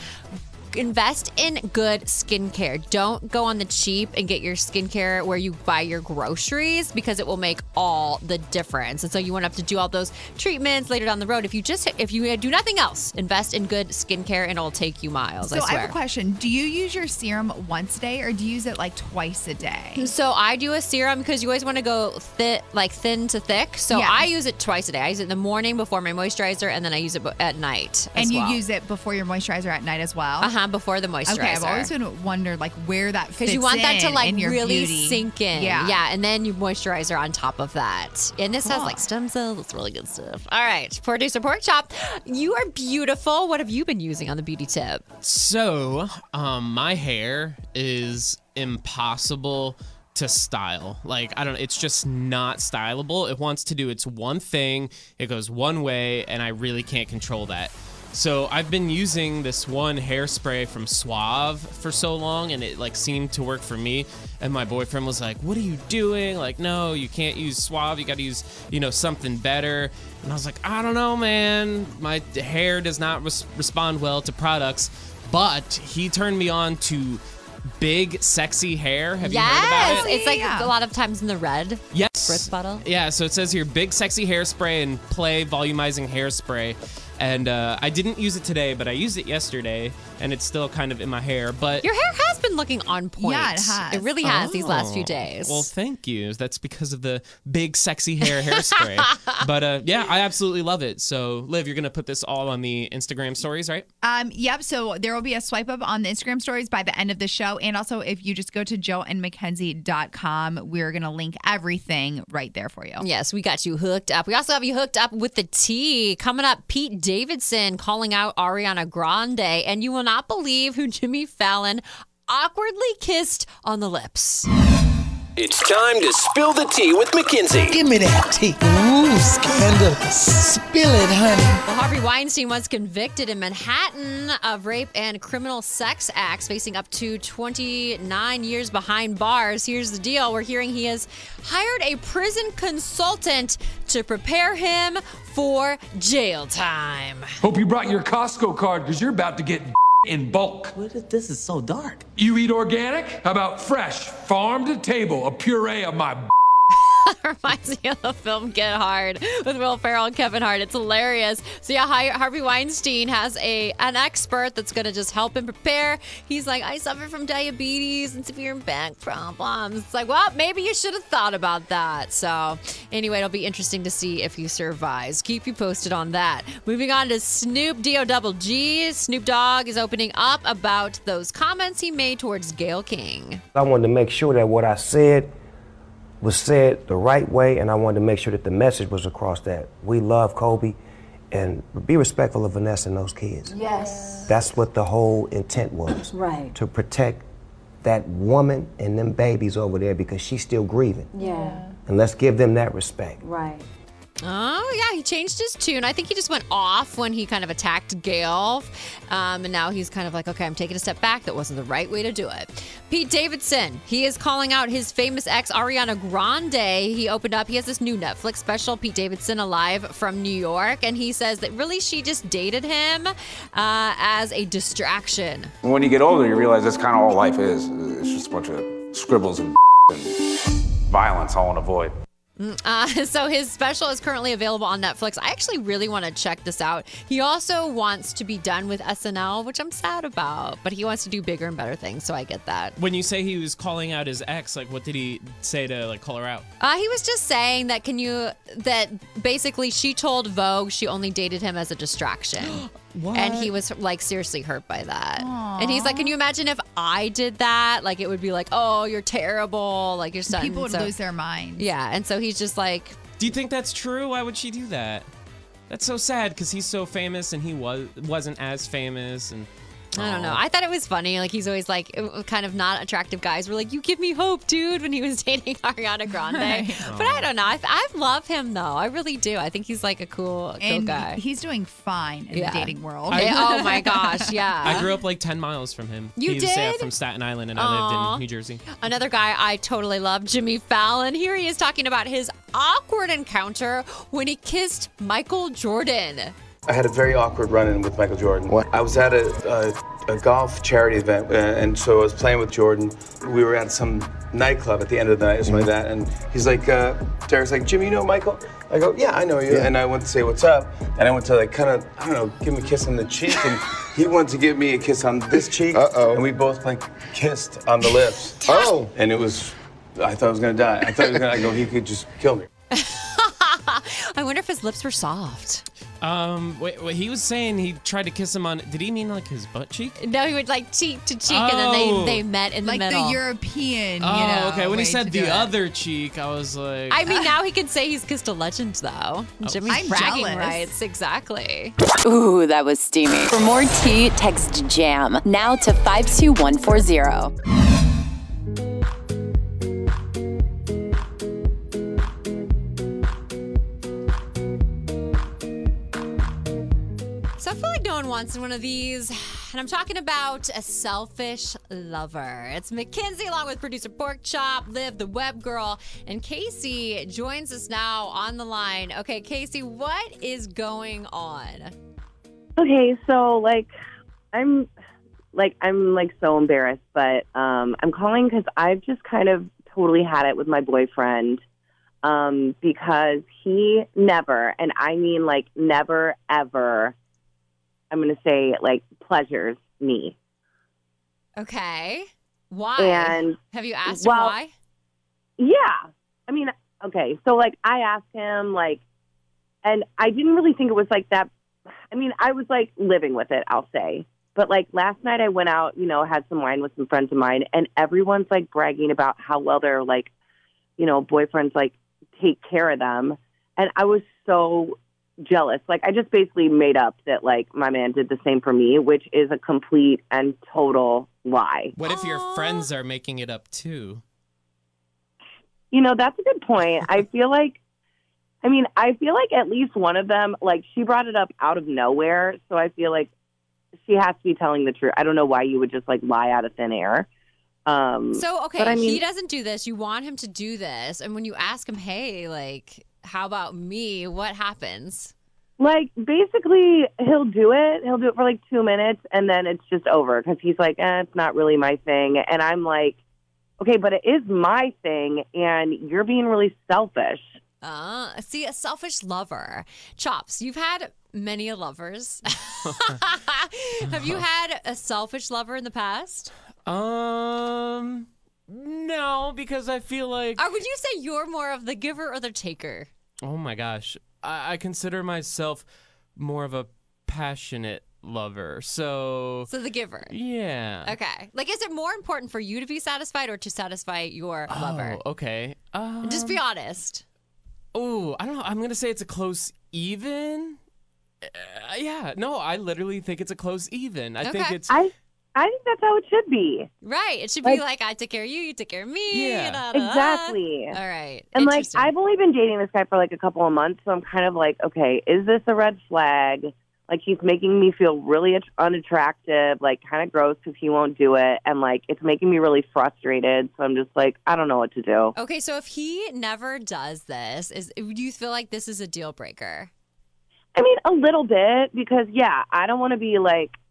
Invest in good skincare. Don't go on the cheap and get your skincare where you buy your groceries, because it will make all the difference. And so you won't have to do all those treatments later down the road. If you just, if you do nothing else, invest in good skincare and it'll take you miles. So I swear. I have a question. Do you use your serum once a day, or do you use it like twice a day? So I do a serum because you always want to go thi- like thin to thick. So Yeah. I use it twice a day. I use it in the morning before my moisturizer, and then I use it at night. And as you well. use it before your moisturizer at night as well? Uh-huh, before the moisturizer. Okay, I've always been wondered like where that fits Because you want that to in like in your really beauty. sink in. Yeah. Yeah. And then you moisturizer on top of that. And this has Cool. like stem cells. It's really good stuff. All right. Producer Pork Chop, you are beautiful. What have you been using on the beauty tip? So, um, my hair is impossible to style. Like, I don't know, it's just not stylable. It wants to do its one thing, it goes one way, and I really can't control that. So I've been using this one hairspray from Suave for so long, and it like seemed to work for me. And my boyfriend was like, "What are you doing? Like, no, you can't use Suave. You got to use, you know, something better." And I was like, "I don't know, man. My hair does not res- respond well to products." But he turned me on to Big Sexy Hair. Have you heard about it? It's like a lot of times in the red. Yes. Spritz bottle. Yeah, so it says here, Big Sexy Hairspray and Play Volumizing Hairspray. And uh, I didn't use it today, but I used it yesterday, and it's still kind of in my hair. But Your hair has been looking on point. Yeah, it has. It really has these last few Oh, days. Well, thank you. That's because of the Big Sexy Hair hairspray. But uh, yeah, I absolutely love it. So, Liv, you're going to put this all on the Instagram stories, right? Um, yep. So there will be a swipe up on the Instagram stories by the end of the show. And also, if you just go to joe and mackenzie dot com, we're going to link everything right there for you. Yes, we got you hooked up. We also have you hooked up with the tea. Coming up, Pete Davidson calling out Ariana Grande. And you will not believe who Jimmy Fallon awkwardly kissed on the lips. It's time to spill the tea with Mackenzie. Give me that tea. Ooh, scandalous. Spill it, honey. Well, Harvey Weinstein was convicted in Manhattan of rape and criminal sex acts, facing up to twenty-nine years behind bars. Here's the deal. We're hearing he has hired a prison consultant to prepare him for jail time. Hope you brought your Costco card because you're about to get in bulk. This is so dark. You eat organic? How about fresh, farm to table, a puree of my Reminds me of the film Get Hard with Will Ferrell and Kevin Hart. It's hilarious. So yeah, Harvey Weinstein has a an expert that's going to just help him prepare. He's like, I suffer from diabetes and severe back problems. It's like, well, maybe you should have thought about that. So anyway, it'll be interesting to see if he survives. Keep you posted on that. Moving on to Snoop D O double G. Snoop Dogg is opening up about those comments he made towards Gayle King. I wanted to make sure that what I said was said the right way, and I wanted to make sure that the message was across that we love Kobe and be respectful of Vanessa and those kids. Yes. That's what the whole intent was. Right. To protect that woman and them babies over there because she's still grieving. Yeah. And let's give them that respect. Right. Oh, yeah, he changed his tune. I think he just went off when he kind of attacked Gayle. Um, and now he's kind of like, okay, I'm taking a step back. That wasn't the right way to do it. Pete Davidson, he is calling out his famous ex, Ariana Grande. He opened up, he has this new Netflix special, Pete Davidson Alive from New York. And he says that really she just dated him uh, as a distraction. When you get older, you realize that's kind of all life is. It's just a bunch of scribbles and, and violence all in a void. Uh, so his special is currently available on Netflix. I actually really want to check this out. He also wants to be done with S N L, which I'm sad about, but he wants to do bigger and better things, so I get that. When you say he was calling out his ex, like what did he say to like call her out? Uh, he was just saying that can you that basically she told Vogue she only dated him as a distraction. What? And he was like seriously hurt by that. And he's like, can you imagine if I did that? Like it would be like, oh, you're terrible. Like you're son. People would so, lose their minds. Yeah, and so he's just like. Do you think that's true? Why would she do that? That's so sad because he's so famous and he was wasn't as famous and. I don't know. I thought it was funny. Like, he's always like, kind of not attractive guys were like, you give me hope, dude, when he was dating Ariana Grande. Right. But I don't know. I, I love him, though. I really do. I think he's like a cool, cool And guy. he's doing fine in Yeah. the dating world. I- oh, my gosh. Yeah. I grew up like ten miles from him. You he was, yeah, did? from Staten Island, and I Aw. lived in New Jersey. Another guy I totally love, Jimmy Fallon. Here he is talking about his awkward encounter when he kissed Michael Jordan. I had a very awkward run-in with Michael Jordan. What? I was at a, a, a golf charity event, uh, and so I was playing with Jordan. We were at some nightclub at the end of the night, or something like that, and he's like, uh, Derek's like, Jimmy, you know Michael? I go, yeah, I know you. Yeah. And I went to say, what's up? And I went to like kind of, I don't know, give him a kiss on the cheek, and he wanted to give me a kiss on this cheek. Uh-oh. And we both like kissed on the lips. Oh. And it was, I thought I was gonna die. I thought he was gonna, I go, he could just kill me. I wonder if his lips were soft. Um, wait, wait, he was saying he tried to kiss him on. Did he mean like his butt cheek? No, he would like cheek to cheek, and then Oh. they, they met in the Like middle. the European, you Oh, know, okay. When he way said to do the it. other cheek, I was like, I mean, now he can say he's kissed a legend, though. Jimmy's I'm bragging jealous. rights. Exactly. Ooh, that was steamy. For more tea, text JAM now to five two one four zero. So I feel like no one wants one of these. And I'm talking about a selfish lover. It's Mackenzie along with producer Pork Chop, Liv, the web girl, and Casey joins us now on the line. Okay, Casey, what is going on? Okay, so like I'm like I'm like so embarrassed, but um I'm calling because I've just kind of totally had it with my boyfriend. Um, because he never, and I mean like never ever, I'm gonna say like pleasures me. Okay. Why? And have you asked well, him why? Yeah. I mean, okay, so like I asked him like, and I didn't really think it was like that. I mean, I was like living with it, I'll say. But like last night I went out, you know, had some wine with some friends of mine, and everyone's like bragging about how well their like, you know, boyfriends like take care of them. And I was so jealous. Like I just basically made up that like my man did the same for me, which is a complete and total lie. what if your friends are making it up too? You know, that's a good point. I feel like, I mean, I feel like at least one of them, like she brought it up out of nowhere. So I feel like she has to be telling the truth. I don't know why you would just like lie out of thin air. Um, So, okay, but I mean, he doesn't do this. You want him to do this. And when you ask him, hey, like, how about me? What happens? like basically he'll do it. He'll do it for like two minutes and then it's just over because he's like, eh, it's not really my thing. And I'm like, okay, but it is my thing and you're being really selfish. Uh, see, a selfish lover. Chops, you've had many a lovers. Have you had a selfish lover in the past? Um, no, because I feel like. Or would you say you're more of the giver or the taker? Oh my gosh, I, I consider myself more of a passionate lover. So. So the giver. Yeah. Okay. Like, is it more important for you to be satisfied or to satisfy your lover? Oh, okay. Um, Just be honest. Oh, I don't know. I'm gonna say it's a close even. Uh, yeah. No, I literally think it's a close even. I think Okay. it's. I I think that's how it should be. Right. It should Like- be like, I take care of you, you take care of me. Yeah. da, da, da. Exactly. All right. And like Interesting. I've only been dating this guy for like a couple of months, so I'm kind of like, okay, is this a red flag? Like he's making me feel really att- unattractive, like kind of gross because he won't do it, and like it's making me really frustrated. So I'm just like, I don't know what to do. Okay, so if he never does this, is do you feel like this is a deal breaker? I mean, a little bit because yeah, I don't want to be like,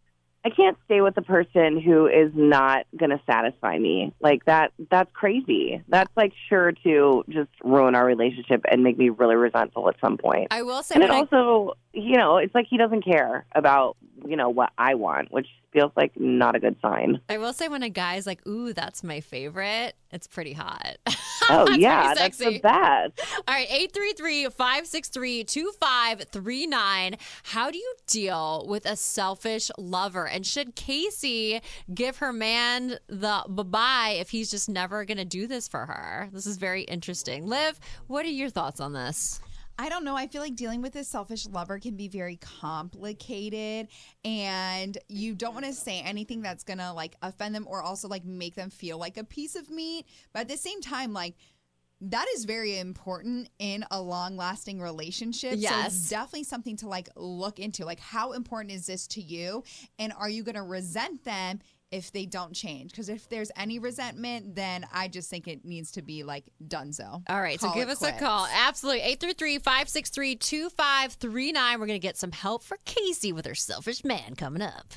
I can't stay with a person who is not going to satisfy me. Like that, that's crazy. That's like sure to just ruin our relationship and make me really resentful at some point. I will say, and it when I- also, you know, it's like he doesn't care about, you know, what I want, which feels like not a good sign. I will say when a guy's like, ooh, that's my favorite, it's pretty hot. Oh, That's yeah, pretty that's sexy. the best. All right, eight three three, five six three, two five three nine. How do you deal with a selfish lover? And should Casey give her man the bye-bye if he's just never going to do this for her? This is very interesting. Liv, what are your thoughts on this? I don't know. I feel like dealing with a selfish lover can be very complicated, and you don't want to say anything that's going to like offend them or also like make them feel like a piece of meat. But at the same time, like that is very important in a long-lasting relationship. Yes. So it's definitely something to like look into. Like, how important is this to you? And are you going to resent them if they don't change? Because if there's any resentment, then I just think it needs to be like donezo. All right, so Call give it us quits. a call. Absolutely. eight three three, five six three, two five three nine. We're going to get some help for Casey with her selfish man coming up.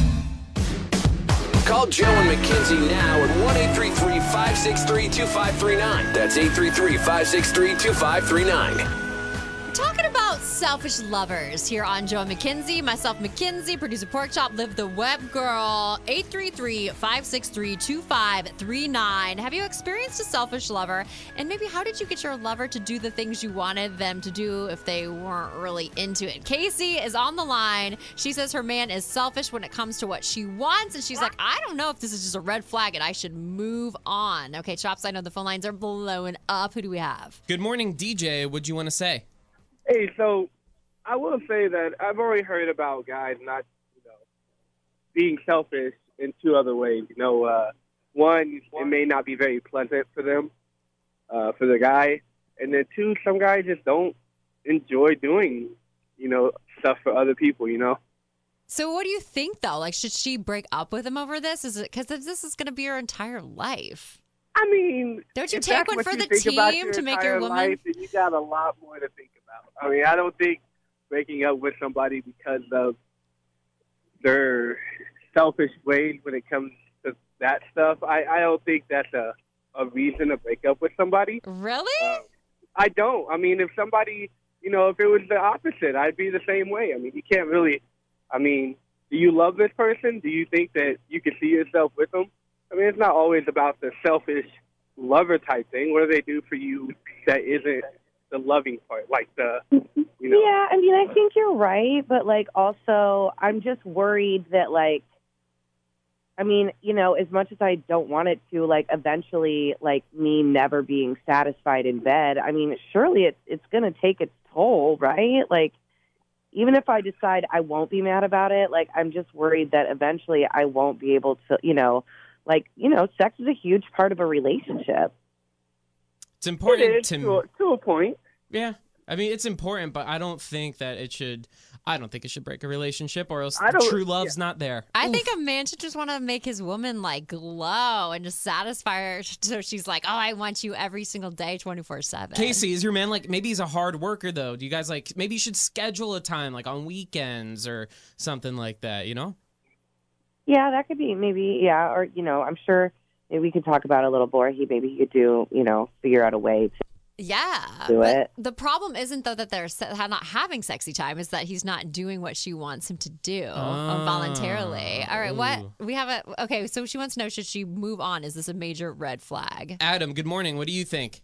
Call Joe and Mackenzie now at one eight three three, five six three, two five three nine. That's eight three three, five six three, two five three nine. We're talking about selfish lovers here on Joe and McKenzie. Myself, Mackenzie, producer Pork Chop, Liv the Web Girl. eight three three, five six three, two five three nine. Have you experienced a selfish lover? And maybe how did you get your lover to do the things you wanted them to do if they weren't really into it? Casey is on the line. She says her man is selfish when it comes to what she wants. And she's like, I don't know if this is just a red flag and I should move on. Okay, Chops, I know the phone lines are blowing up. Who do we have? Good morning, D J. What'd you want to say? Hey, so I will say that I've already heard about guys not, you know, being selfish in two other ways. You know, uh, one, it may not be very pleasant for them, uh, for the guy, and then two, some guys just don't enjoy doing, you know, stuff for other people. You know. So what do you think, though? Like, should she break up with him over this? Is it because this is going to be her entire life? I mean, don't you if take that's one what for you the think about team your to make entire your woman? life, then you got a lot more to think about. I mean, I don't think breaking up with somebody because of their selfish ways when it comes to that stuff, I, I don't think that's a, a reason to break up with somebody. Really? Um, I don't. I mean, if somebody, you know, if it was the opposite, I'd be the same way. I mean, you can't really, I mean, do you love this person? Do you think that you can see yourself with them? I mean, it's not always about the selfish lover type thing. What do they do for you that isn't the loving part? Like the, you know. Yeah, I mean, I think you're right, but like also, I'm just worried that like, I mean, you know, as much as I don't want it to, like, eventually, like, me never being satisfied in bed, I mean, surely it's it's going to take its toll, right? Like, even if I decide I won't be mad about it, like, I'm just worried that eventually I won't be able to, you know, like, you know, sex is a huge part of a relationship. It's important It is, to to a, to a point. Yeah. I mean, it's important, but I don't think that it should. I don't think it should break a relationship, or else I don't- true love's not there. I think a man should just want to make his woman like glow and just satisfy her so she's like, oh, I want you every single day, twenty-four seven. Casey, is your man like, maybe he's a hard worker though? Do you guys like, maybe you should schedule a time like on weekends or something like that, you know? Yeah, that could be maybe, yeah, or, you know, I'm sure maybe we could talk about it a little more. He maybe he could do, you know, figure out a way to. Yeah. Do but it. The problem isn't, though, that they're se- not having sexy time. Is that he's not doing what she wants him to do Ah. voluntarily. All right. What? We have a. Okay. So she wants to know, should she move on? Is this a major red flag? Adam, good morning. What do you think?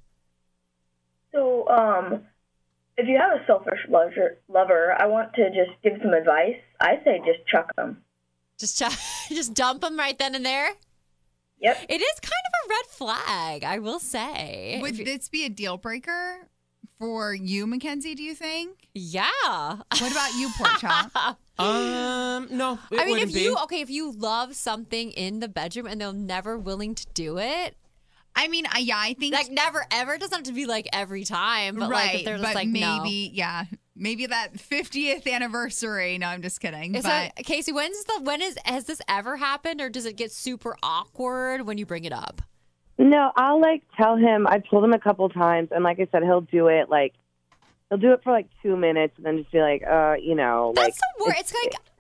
So, um, if you have a selfish lover, lover, I want to just give some advice. I say just chuck them. Just, ch- just dump him right then and there? Yep. It is kind of a red flag, I will say. Would this be a deal breaker for you, Mackenzie, do you think? Yeah. What about you, Pork Chop? Um, no, it I mean, wouldn't if be. you, okay, if you love something in the bedroom and they're never willing to do it. I mean, I- yeah, I think. Like, never ever. It doesn't have to be like every time. But right, like, if they're just but like, no. maybe, yeah, maybe that fiftieth anniversary. No, I'm just kidding. Is but that, Casey, when's the, when is, has this ever happened, or does it get super awkward when you bring it up? No, I'll like tell him. I've told him a couple times, and like I said, he'll do it like he'll do it for like two minutes, and then just be like, uh, you know, That's like the word. It's like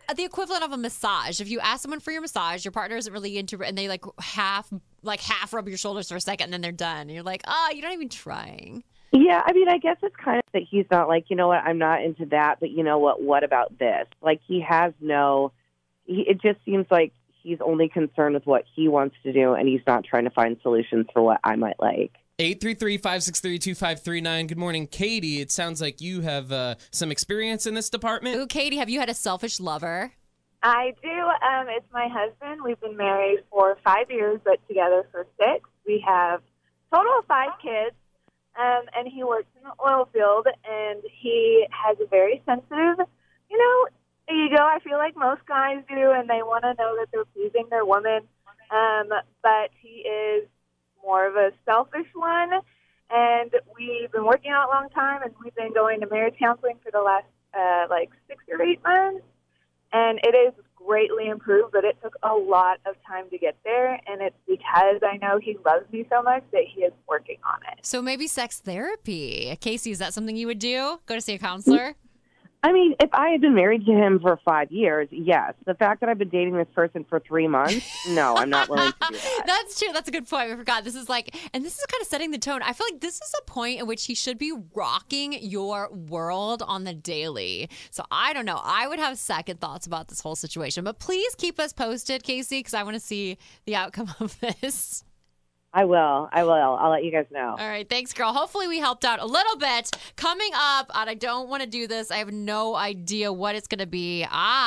the equivalent of a massage. If you ask someone for your massage, your partner isn't really into it, and they like half like half rub your shoulders for a second, and then they're done. And you're like, oh, you're not even trying. Yeah, I mean, I guess it's kind of that he's not like, you know what, I'm not into that, but you know what, what about this? Like, he has no, he, it just seems like he's only concerned with what he wants to do, and he's not trying to find solutions for what I might like. eight three three, five six three, two five three nine. Good morning, Katie. It sounds like you have uh, some experience in this department. Ooh, Katie, have you had a selfish lover? I do. Um, it's my husband. We've been married for five years, but together for six. We have a total of five kids, um, and he works in the oil field, and he has a very sensitive, you know, ego. I feel like most guys do, and they want to know that they're pleasing their woman, um, but he is more of a selfish one, and we've been working out a long time, and we've been going to marriage counseling for the last, uh, like, six or eight months. And it is greatly improved, but it took a lot of time to get there. And it's because I know he loves me so much that he is working on it. So maybe sex therapy. Casey, is that something you would do? Go to see a counselor? I mean, if I had been married to him for five years, yes. The fact that I've been dating this person for three months, no, I'm not willing to do that. That's true. That's a good point. I forgot. This is like, and this is kind of setting the tone. I feel like this is a point in which he should be rocking your world on the daily. So I don't know. I would have second thoughts about this whole situation. But please keep us posted, Casey, because I want to see the outcome of this. I will. I will. I'll let you guys know. All right. Thanks, girl. Hopefully we helped out a little bit. Coming up, and I don't want to do this. I have no idea what it's going to be.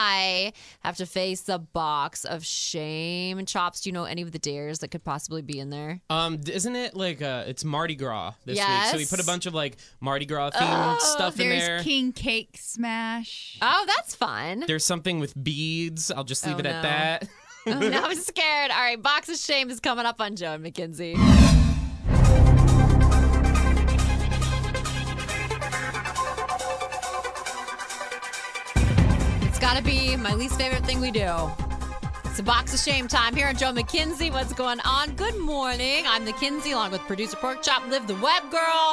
I have to face the box of shame. Chops, do you know any of the dares that could possibly be in there? Um, isn't it like uh, it's Mardi Gras this Yes. week? So we put a bunch of like Mardi Gras themed Oh, stuff in There's there. king cake smash. Oh, that's fun. There's something with beads. I'll just leave Oh, it no. at that. Oh, now I'm scared. All right, box of shame is coming up on Joe and McKenzie. It's got to be my least favorite thing we do. It's a box of shame time here on Joe McKenzie. What's going on? Good morning. I'm McKenzie along with producer Pork Chop, Liv the Web Girl.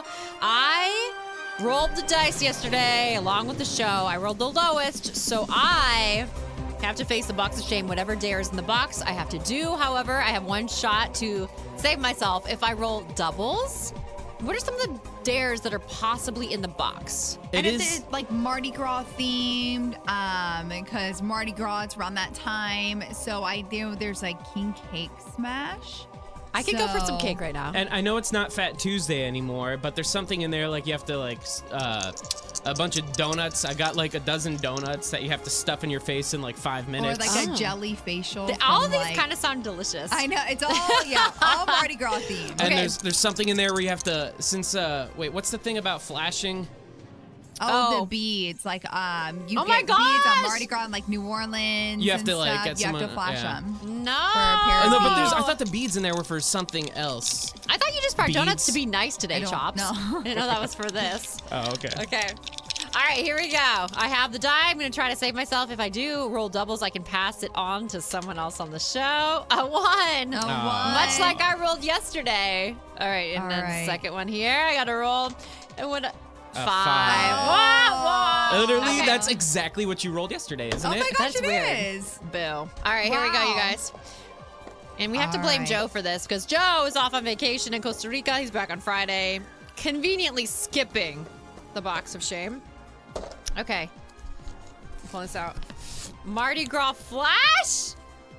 I rolled the dice yesterday along with the show. I rolled the lowest, so I have to face the box of shame. Whatever dare is in the box, I have to do. However, I have one shot to save myself. If I roll doubles, what are some of the dares that are possibly in the box? It and is it's like Mardi Gras themed, um, because Mardi Gras is around that time. So I know there's like king cake smash. I could go for some So- cake right now. And I know it's not Fat Tuesday anymore, but there's something in there like you have to like s- uh, a bunch of donuts. I got like a dozen donuts that you have to stuff in your face in like five Or minutes. like Oh. a jelly facial. The- all from, of these like- kind of sound delicious. I know it's all yeah, all Mardi Gras themed. And there's there's something in there where you have to since uh wait what's the thing about flashing? Oh, Oh. the beads, like um, you Oh get my beads on gosh! Mardi Gras in like New Orleans. You have and to, like, stuff. get You have to someone- flash yeah. them. No. For a pair Oh, of no, but there's I beads. thought the beads in there were for something else. I thought you just brought donuts Beads? to be nice today, I don't Chops. know. I didn't know that was for this. Oh, okay. Okay. All right, here we go. I have the die. I'm going to try to save myself. If I do roll doubles, I can pass it on to someone else on the show. A one. A Aw. one. Much like I rolled yesterday. All right, and All then right. second one here. I got to roll. And what? Five. five. Wah, wah. Literally, Okay. that's exactly what you rolled yesterday, isn't Oh it? my gosh, That's it weird. is. Boo. All right, here we go, you Wow. guys. And we have to All blame right. Joe for this because Joe is off on vacation in Costa Rica. He's back on Friday, conveniently skipping the box of shame. Okay. Pull this out. Mardi Gras Flash?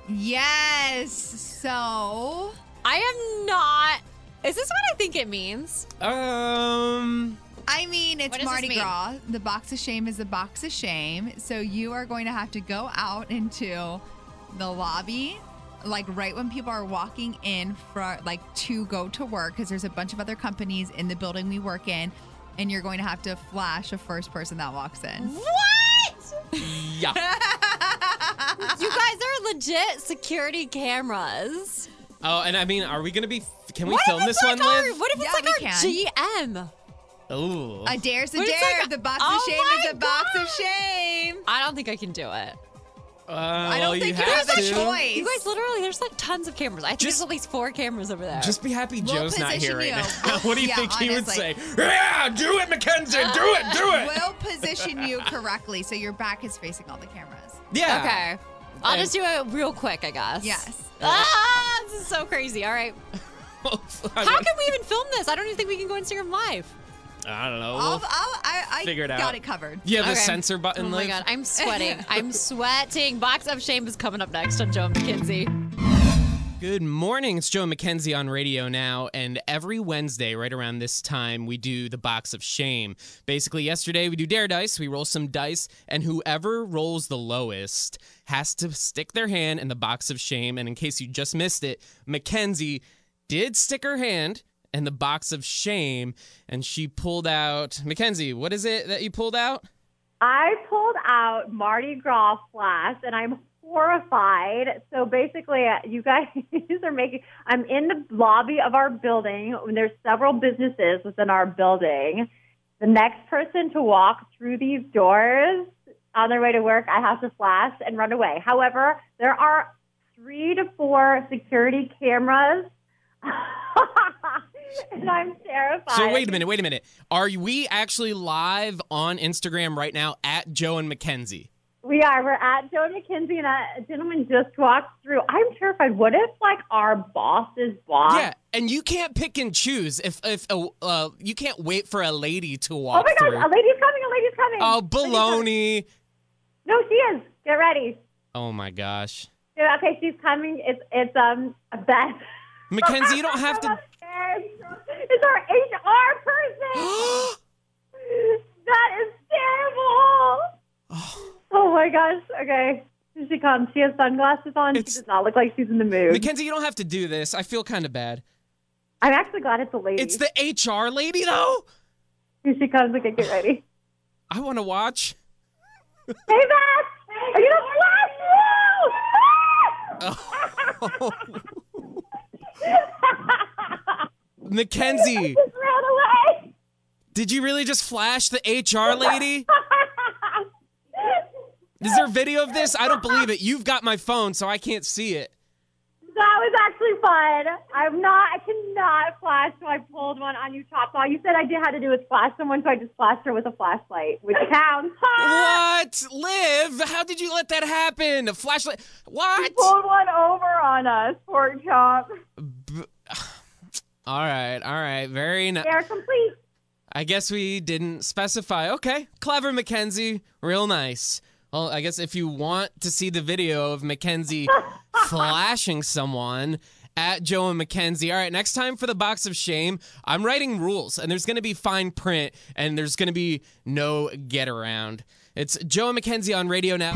Yes. So I am not. Is this what I think it means? Um, I mean, it's What does this Mardi mean? Gras. The box of shame is a box of shame. So you are going to have to go out into the lobby, like right when people are walking in for like to go to work, because there's a bunch of other companies in the building we work in, and you're going to have to flash a first person that walks in. What? yeah. You guys are legit security cameras. Oh, and I mean, are we gonna be? Can we What film if this it's one, like our, Liv? What if it's Yeah, like we our can. G M? Ooh. A dare's a What if dare. it's like a- the box Oh of shame is my a box of shame. I don't think I can do it. Uh, I well, don't think you you have have a to. choice. You guys, literally, there's like tons of cameras. I think Just- there's at least four cameras over there. Just be happy We'll Joe's not here position right you. now. what do you Yeah, think he would honestly. say? Yeah, do it, Mackenzie. Do it. Do it. We'll position you correctly so your back is facing all the cameras. Yeah. Okay. I'll And- just do it real quick, I guess. Yes. Ah, this is so crazy. All right. How can we even film this? I don't even think we can go Instagram Live. I don't know. I'll, We'll I'll, I, I figure it out. got it covered. You have the Okay. censor button. Oh my Liv? God, I'm sweating. I'm sweating. Box of Shame is coming up next on Joe and Mackenzie. Good morning. It's Joe and Mackenzie on radio now, and every Wednesday, right around this time, we do the Box of Shame. Basically, yesterday we do Dare Dice. We roll some dice, and whoever rolls the lowest has to stick their hand in the Box of Shame. And in case you just missed it, Mackenzie did stick her hand in the Box of Shame, and she pulled out. Mackenzie, what is it that you pulled out? I pulled out Mardi Gras flash, and I'm horrified. So basically, uh, you guys are making. I'm in the lobby of our building. And there's several businesses within our building. The next person to walk through these doors on their way to work, I have to flash and run away. However, there are three to four security cameras. And I'm terrified. So wait a minute, wait a minute. Are we actually live on Instagram right now at Joe and Mackenzie? We are. We're at Joe and Mackenzie, and a gentleman just walked through. I'm terrified. What if, like, our boss's boss? Yeah, and you can't pick and choose. If if uh, uh, you can't wait for a lady to Oh walk my through. gosh, a lady's coming. A lady's coming. Oh, Lady's coming. baloney. No, she is. Get ready. Oh my gosh. Yeah, okay, she's coming. It's it's um Beth. Mackenzie, you don't have to. It's our H R person. That is terrible. Oh my gosh. Okay. Here she comes. She has sunglasses on. She does not look like she's in the mood. Mackenzie, you don't have to do this. I feel kind of bad. I'm actually glad it's a lady. It's the H R lady, though. Here she comes. Okay, get ready. I want to watch. Hey, Beth! Are you gonna flash? Oh. Mackenzie, Just ran away. did you really just flash the H R lady? Is there video of this? I don't believe it. You've got my phone, so I can't see it. That was actually fun. I'm not, I cannot flash, so I pulled one on you, Top. All you said I did had to do was flash someone, so I just flashed her with a flashlight, which counts. What? Liv, how did you let that happen? A flashlight? What? You pulled one over on us, Pork Chop. All right, all right. Very nice. They're complete. I guess we didn't specify. Okay, clever, Mackenzie. Real nice. Well, I guess if you want to see the video of Mackenzie flashing someone at Joe and Mackenzie. All right, next time for the Box of Shame, I'm writing rules, and there's going to be fine print, and there's going to be no get around. It's Joe and Mackenzie on radio now.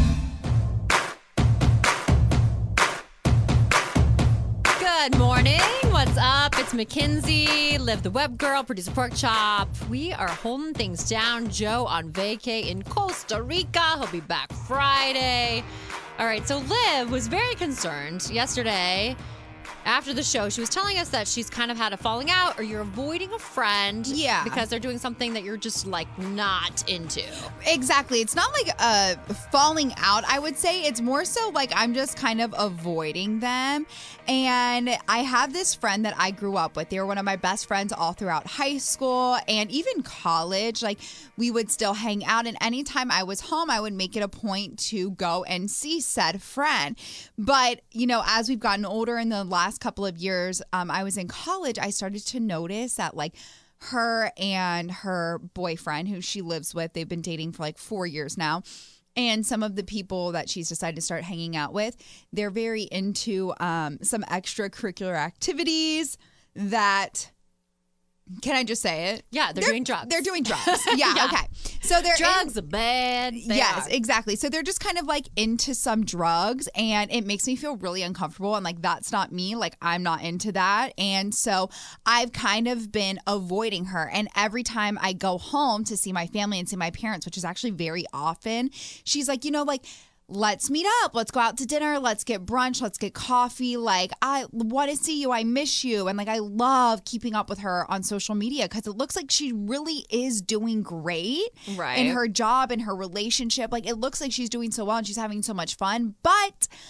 Good morning. What's up? It's Mackenzie, Liv the Web Girl, producer Pork Chop. We are holding things down. Joe on vacay in Costa Rica. He'll be back Friday. All right, so Liv was very concerned yesterday after the show. She was telling us that she's kind of had a falling out, or you're avoiding a friend. Yeah. Because they're doing something that you're just like not into. Exactly. It's not like a falling out, I would say. It's more so like I'm just kind of avoiding them. And I have this friend that I grew up with. They were one of my best friends all throughout high school and even college. Like, we would still hang out. And anytime I was home, I would make it a point to go and see said friend. But, you know, as we've gotten older in the last couple of years, um, I was in college, I started to notice that, like, her and her boyfriend, who she lives with, they've been dating for like four years now. And some of the people that she's decided to start hanging out with, they're very into um, some extracurricular activities that, can I just say it? Yeah, they're, doing drugs. They're doing drugs. Yeah, Yeah. okay. So they're Drugs in, are bad. They yes, are. exactly. So they're just kind of like into some drugs, and it makes me feel really uncomfortable. And like, that's not me. Like, I'm not into that. And so I've kind of been avoiding her. And every time I go home to see my family and see my parents, which is actually very often, she's like, you know, like, let's meet up. Let's go out to dinner. Let's get brunch. Let's get coffee. Like, I want to see you. I miss you. And like, I love keeping up with her on social media because it looks like she really is doing great Right. in her job and her relationship. Like, it looks like she's doing so well and she's having so much fun. But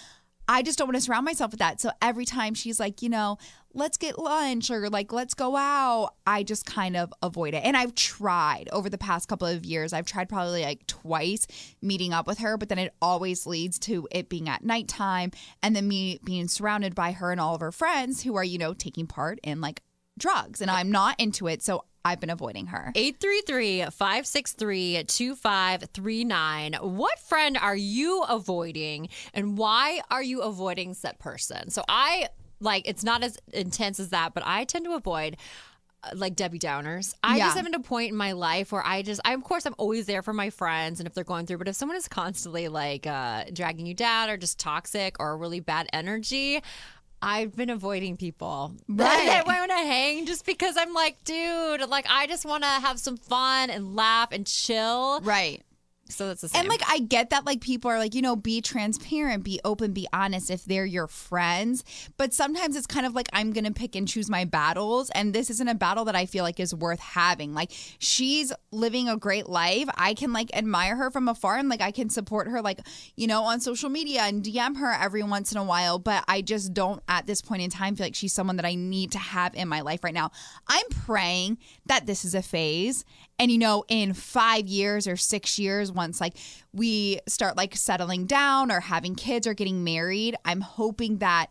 I just don't want to surround myself with that. So every time she's like, you know, let's get lunch or like, let's go out, I just kind of avoid it. And I've tried over the past couple of years, I've tried probably like twice meeting up with her, but then it always leads to it being at nighttime and then me being surrounded by her and all of her friends who are, you know, taking part in like drugs. And I'm not into it. So I've been avoiding her. eight three three, five six three, two five three nine. What friend are you avoiding and why are you avoiding said person? So I, like, it's not as intense as that, but I tend to avoid uh, like Debbie Downers. I Yeah. just am at a point in my life where I just, I, of course, I'm always there for my friends and if they're going through, but if someone is constantly like uh, dragging you down or just toxic or really bad energy, I've been avoiding people Right. that want to hang just because I'm like, dude, like I just want to have some fun and laugh and chill. Right. So that's the same. And like I get that like people are like, you know, be transparent, be open, be honest if they're your friends. But sometimes it's kind of like I'm gonna pick and choose my battles. And this isn't a battle that I feel like is worth having. Like she's living a great life. I can like admire her from afar and like I can support her like, you know, on social media and D M her every once in a while. But I just don't at this point in time feel like she's someone that I need to have in my life right now. I'm praying that this is a phase. And, you know, in five years or six years, once like we start like settling down or having kids or getting married, I'm hoping that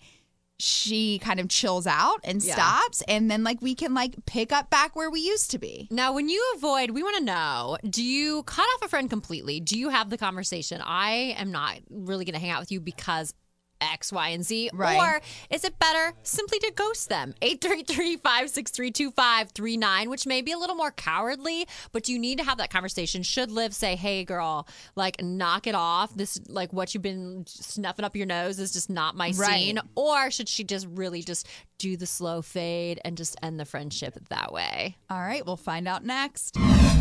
she kind of chills out and Yeah. stops. And then like we can like pick up back where we used to be. Now, when you avoid, we want to know, do you cut off a friend completely? Do you have the conversation? I am not really going to hang out with you because X, Y, and Z. Right. Or is it better simply to ghost them? eight three three, five six three, two five three nine, which may be a little more cowardly, but you need to have that conversation. Should Liv say, hey, girl, like, knock it off. This, like, what you've been snuffing up your nose is just not my Right. scene. Or should she just really just do the slow fade and just end the friendship that way? All right, we'll find out next.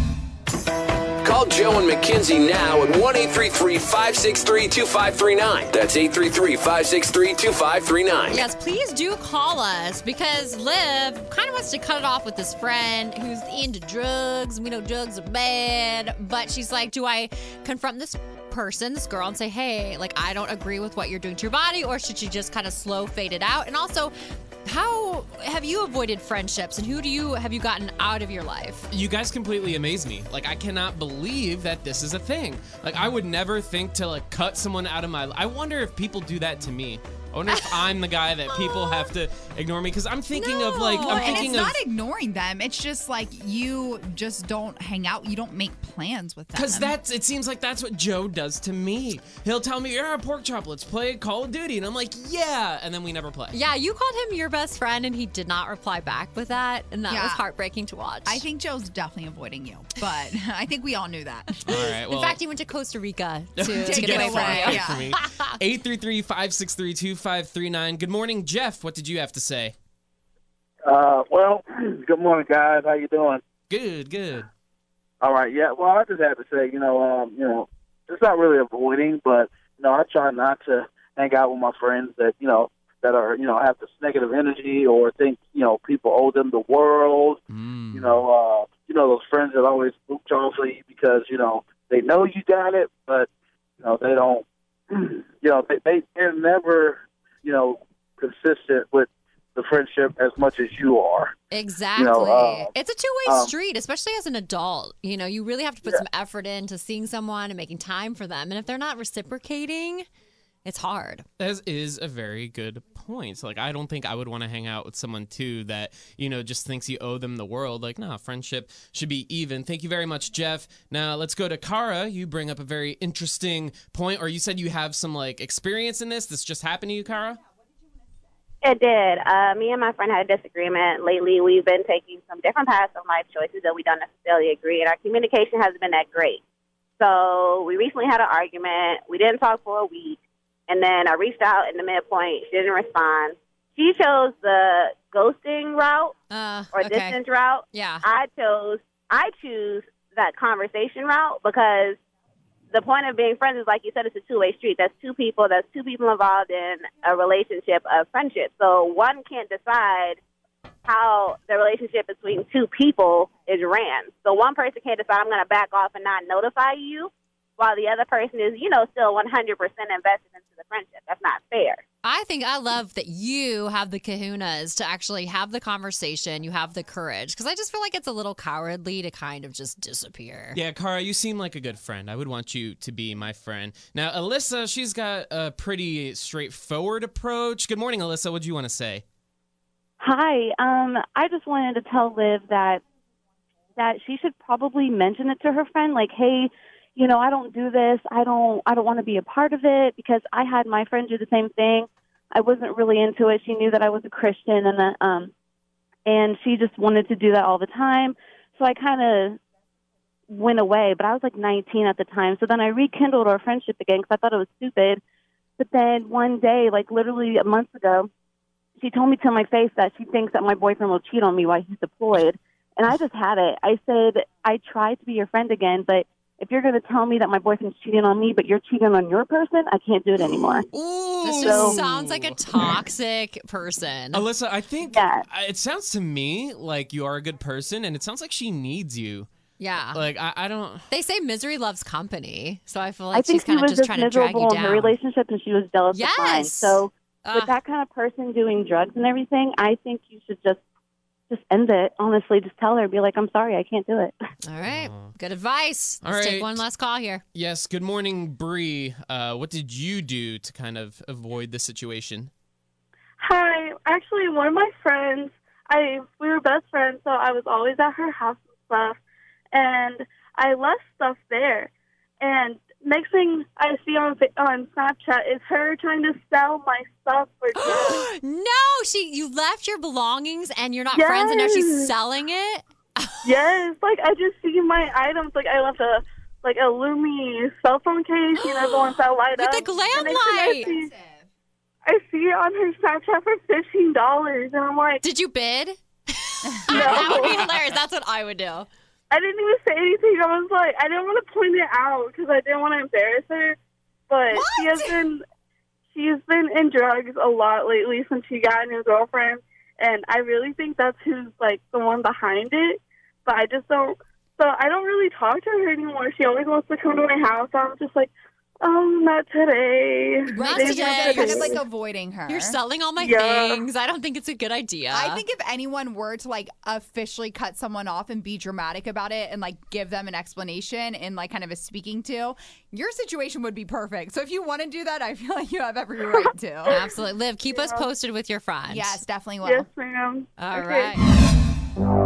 Call Joe and Mackenzie now at one eight three three, five six three, two five three nine. That's eight three three, five six three, two five three nine. Yes, please do call us because Liv kind of wants to cut it off with this friend who's into drugs. We know drugs are bad, but she's like, do I confront this person, this girl, and say, hey, like, I don't agree with what you're doing to your body, or should she just kind of slow fade it out? And also, how have you avoided friendships and who do you have you gotten out of your life? You guys completely amaze me. Like, I cannot believe that this is a thing. Like, I would never think to like cut someone out of my life. I wonder if people do that to me. I wonder if I'm the guy that people have to ignore me because I'm thinking of like I'm and thinking it's of not ignoring them. It's just like you just don't hang out. You don't make plans with them. because that's it seems like that's what Joe does to me. He'll tell me, "Yeah, pork chop, let's play Call of Duty," and I'm like, "Yeah," and then we never play. Yeah, you called him your best friend and he did not reply back with that, and that Yeah. was heartbreaking to watch. I think Joe's definitely avoiding you, but I think we all knew that. All right. Well, In fact, he went to Costa Rica to, to to get get away away from you. from me. eight three three, five six three, two five three nine. Good morning, Jeff. What did you have to say? Uh, well, good morning, guys. How you doing? Good, good. All right, yeah. Well, I just have to say, you know, um, you know, it's not really avoiding, but you know, I try not to hang out with my friends that you know that are you know have this negative energy or think you know people owe them the world. Mm. You know, uh, you know those friends that always look off for you because you know they know you got it, but you know they don't. You know, they, they they're never you know consistent with the friendship as much as you are. Exactly. You know, uh, it's a two-way um, street, especially as an adult. You know, you really have to put some effort into seeing someone and making time for them. And if they're not reciprocating, it's hard. That is a very good point. Like, I don't think I would want to hang out with someone, too, that, you know, just thinks you owe them the world. Like, no, friendship should be even. Thank you very much, Jeff. Now, let's go to Kara. You bring up a very interesting point, or you said you have some, like, experience in this. This just happened to you, Kara? It did. Uh, me and my friend had a disagreement. Lately, we've been taking some different paths of life choices that we don't necessarily agree, and our communication hasn't been that great. So we recently had an argument. We didn't talk for a week, and then I reached out in the midpoint. She didn't respond. She chose the ghosting route uh, or okay. distance route. Yeah. I chose. I choose that conversation route because the point of being friends is, like you said, it's a two-way street. That's two people. That's two people involved in a relationship of friendship. So one can't decide how the relationship between two people is ran. So one person can't decide, I'm going to back off and not notify you, while the other person is, you know, still one hundred percent invested into the friendship. That's not fair. I think I love that you have the kahunas to actually have the conversation. You have the courage. Because I just feel like it's a little cowardly to kind of just disappear. Yeah, Cara, you seem like a good friend. I would want you to be my friend. Now, Alyssa, she's got a pretty straightforward approach. Good morning, Alyssa. What do you want to say? Hi. Um, I just wanted to tell Liv that that she should probably mention it to her friend, like, hey, you know, I don't do this. I don't I don't want to be a part of it, because I had my friend do the same thing. I wasn't really into it. She knew that I was a Christian, and that, um, and she just wanted to do that all the time. So I kind of went away, but I was like nineteen at the time. So then I rekindled our friendship again because I thought it was stupid. But then one day, like literally a month ago, she told me to my face that she thinks that my boyfriend will cheat on me while he's deployed. And I just had it. I said, I tried to be your friend again, but if you're going to tell me that my boyfriend's cheating on me, but you're cheating on your person, I can't do it anymore. Ooh. This just So- sounds like a toxic person. Alyssa, I think I- it sounds to me like you are a good person, and it sounds like she needs you. Yeah. Like, I, I don't... They say misery loves company. So I feel I like think she's she kind of was just just trying to drag you miserable in her down. relationship, and she was jealous of mine. Yes. So Ah. with that kind of person doing drugs and everything, I think you should just just end it. Honestly, just tell her, be like, I'm sorry, I can't do it. All right. Good advice. All Let's right. take one last call here. Yes, good morning, Bree. Uh, what did you do to kind of avoid the situation? Hi. Actually, one of my friends, I we were best friends, so I was always at her house and stuff, and I left stuff there. And next thing I see on Fa- on Snapchat is her trying to sell my stuff for drugs. No, she you left your belongings and you're not friends, and now she's Yes. selling it. Yes, like I just see my items. Like I left a like a Lumi cell phone case, you know, the ones that light With up. the glam And next thing I light. see, I see it on her Snapchat for fifteen dollars, and I'm like, did you bid? No. That would be hilarious. That's what I would do. I didn't even say anything. I was like, I didn't want to point it out because I didn't want to embarrass her. But she has been, she's been in drugs a lot lately since she got a new girlfriend, and I really think that's who's like the one behind it. But I just don't. So I don't really talk to her anymore. She always wants to come to my house. I'm just like, oh, not today. Right, Maybe so you're not kind of today. like avoiding her. You're selling all my Yeah. things. I don't think it's a good idea. I think if anyone were to like officially cut someone off and be dramatic about it and like give them an explanation and like kind of a speaking to, your situation would be perfect. So if you want to do that, I feel like you have every right to. Absolutely. Liv, keep us posted with your friends. Yes, definitely will. Yes, ma'am. All Okay. right.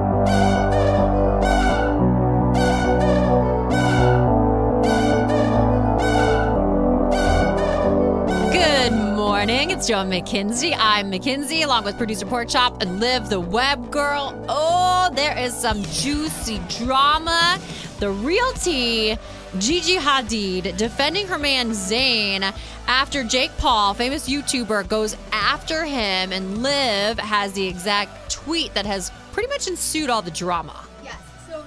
Good morning. It's Joan McKinsey. I'm McKinsey, along with producer Pork Chop and Liv, the web girl. Oh, there is some juicy drama. The real tea, Gigi Hadid defending her man Zayn after Jake Paul, famous YouTuber, goes after him, and Liv has the exact tweet that has pretty much ensued all the drama. Yes. So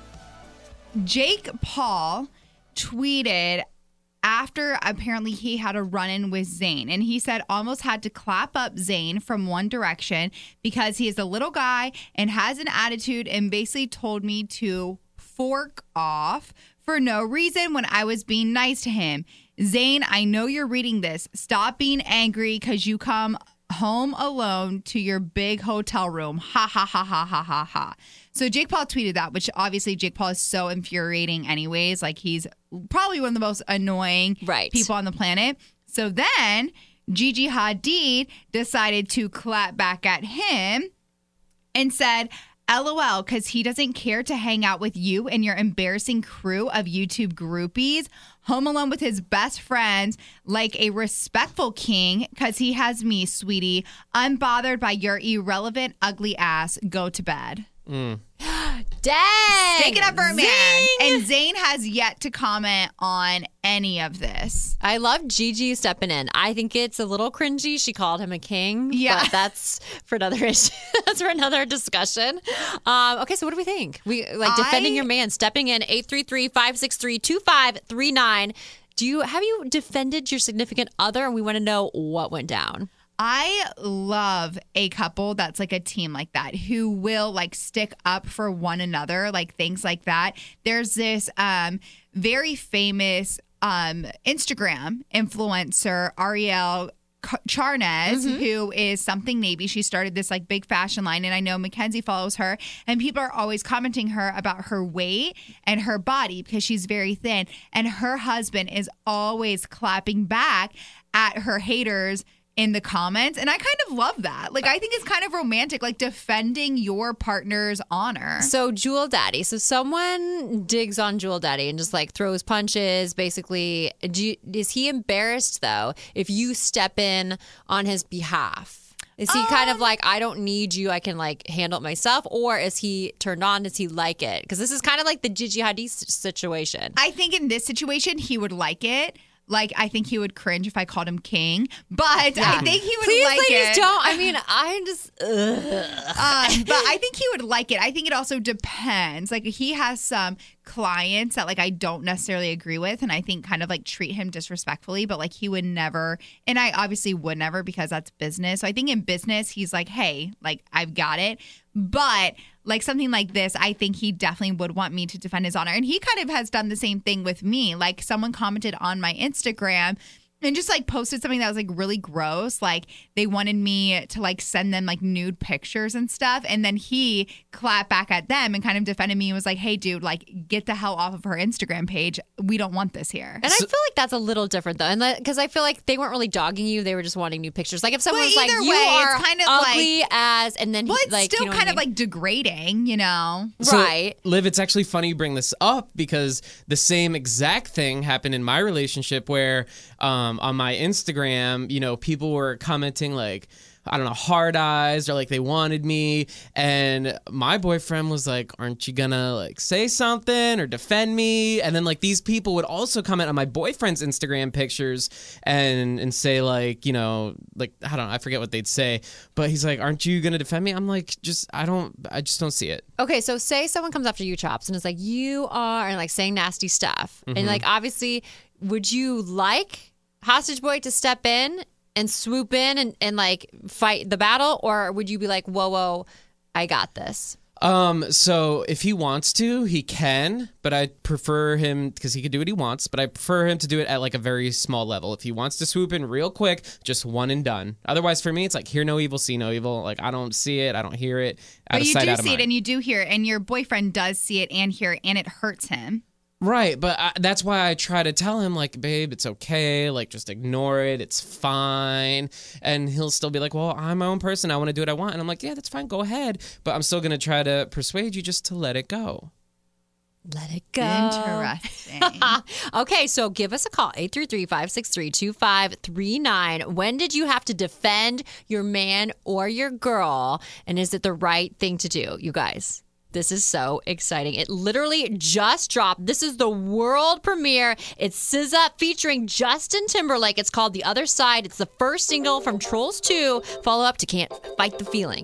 Jake Paul tweeted after apparently he had a run-in with Zayn, and he said almost had to clap up Zayn from One Direction because he is a little guy and has an attitude, and basically told me to fork off for no reason when I was being nice to him. Zayn, I know you're reading this. Stop being angry because you come home alone to your big hotel room. Ha ha ha ha ha ha ha. So Jake Paul tweeted that, which obviously Jake Paul is so infuriating anyways. Like he's probably one of the most annoying right. people on the planet. So then Gigi Hadid decided to clap back at him and said, LOL, because he doesn't care to hang out with you and your embarrassing crew of YouTube groupies, home alone with his best friends like a respectful king, because he has me, sweetie, unbothered by your irrelevant, ugly ass. Go to bed. Mm. Dang! Stick it up for a man. Zing! And Zayn has yet to comment on any of this. I love Gigi stepping in. I think it's a little cringy. She called him a king. Yeah. But that's for another issue. That's for another discussion. Um, okay, so what do we think? We like defending I- your man, stepping in, eight three three, five six three, two five three nine. Do you have you defended your significant other? And we want to know what went down. I love a couple that's like a team like that who will like stick up for one another, like things like that. There's this um very famous um, Instagram influencer, Ariel Charnes, Mhm. who is Something Navy. She started this like big fashion line, and I know Mackenzie follows her, and people are always commenting her about her weight and her body because she's very thin, and her husband is always clapping back at her haters in the comments, and I kind of love that. Like, I think it's kind of romantic, like defending your partner's honor. So Jewel Daddy. So someone digs on Jewel Daddy and just like throws punches. Basically, do you, is he embarrassed though if you step in on his behalf? Is he kind of like, I don't need you, I can like handle it myself? Or is he turned on? Does he like it? Because this is kind of like the Gigi Hadid s- situation. I think in this situation, he would like it. Like, I think he would cringe if I called him king, but Yeah. I think he would Please, like ladies, it. don't. I mean, I'm just. Ugh. um, but I think he would like it. I think it also depends. Like, he has some clients that like I don't necessarily agree with, and I think kind of like treat him disrespectfully. But like he would never, and I obviously would never because that's business. So I think in business, he's like, hey, like I've got it. But like something like this, I think he definitely would want me to defend his honor. And he kind of has done the same thing with me. Like someone commented on my Instagram and just like posted something that was like really gross. Like they wanted me to like send them like nude pictures and stuff. And then he clapped back at them and kind of defended me and was like, hey, dude, like get the hell off of her Instagram page. We don't want this here. And I feel like that's a little different though, and because I feel like they weren't really dogging you; they were just wanting new pictures. Like if someone But was like, either "You way, are it's kind of ugly like- as," and then Well, he, it's like, still you know kind what of like degrading, you know? So, Liv, it's actually funny you bring this up because the same exact thing happened in my relationship where um, on my Instagram, you know, people were commenting like, I don't know, hard eyes or like they wanted me. And my boyfriend was like, aren't you gonna like say something or defend me? And then like these people would also comment on my boyfriend's Instagram pictures and and say like, you know, like, I don't know, I forget what they'd say. But he's like, aren't you gonna defend me? I'm like, just, I don't, I just don't see it. Okay, so say someone comes after you, Chops, and is like, you are, and like saying nasty stuff. Mhm. And like, obviously, would you like Hostage Boy to step in and swoop in and, and like fight the battle? Or would you be like, whoa, whoa, I got this? Um, so if he wants to, he can, but I prefer him because he can do what he wants, but I prefer him to do it at like a very small level. If he wants to swoop in real quick, just one and done. Otherwise, for me, it's like hear no evil, see no evil. Like I don't see it, I don't hear it. Out But of you sight, do out of see it mind. and you do hear it, and your boyfriend does see it and hear it, and it hurts him. Right, but I, that's why I try to tell him, like, babe, it's okay. Like, just ignore it. It's fine. And he'll still be like, well, I'm my own person. I want to do what I want. And I'm like, yeah, that's fine. Go ahead. But I'm still going to try to persuade you just to let it go. Let it go. Interesting. Okay, so give us a call, eight three three, five six three, two five three nine. When did you have to defend your man or your girl? And is it the right thing to do, you guys? This is so exciting. It literally just dropped. This is the world premiere. It's S Z A featuring Justin Timberlake. It's called The Other Side. It's the first single from Trolls two. Follow up to Can't Fight the Feeling.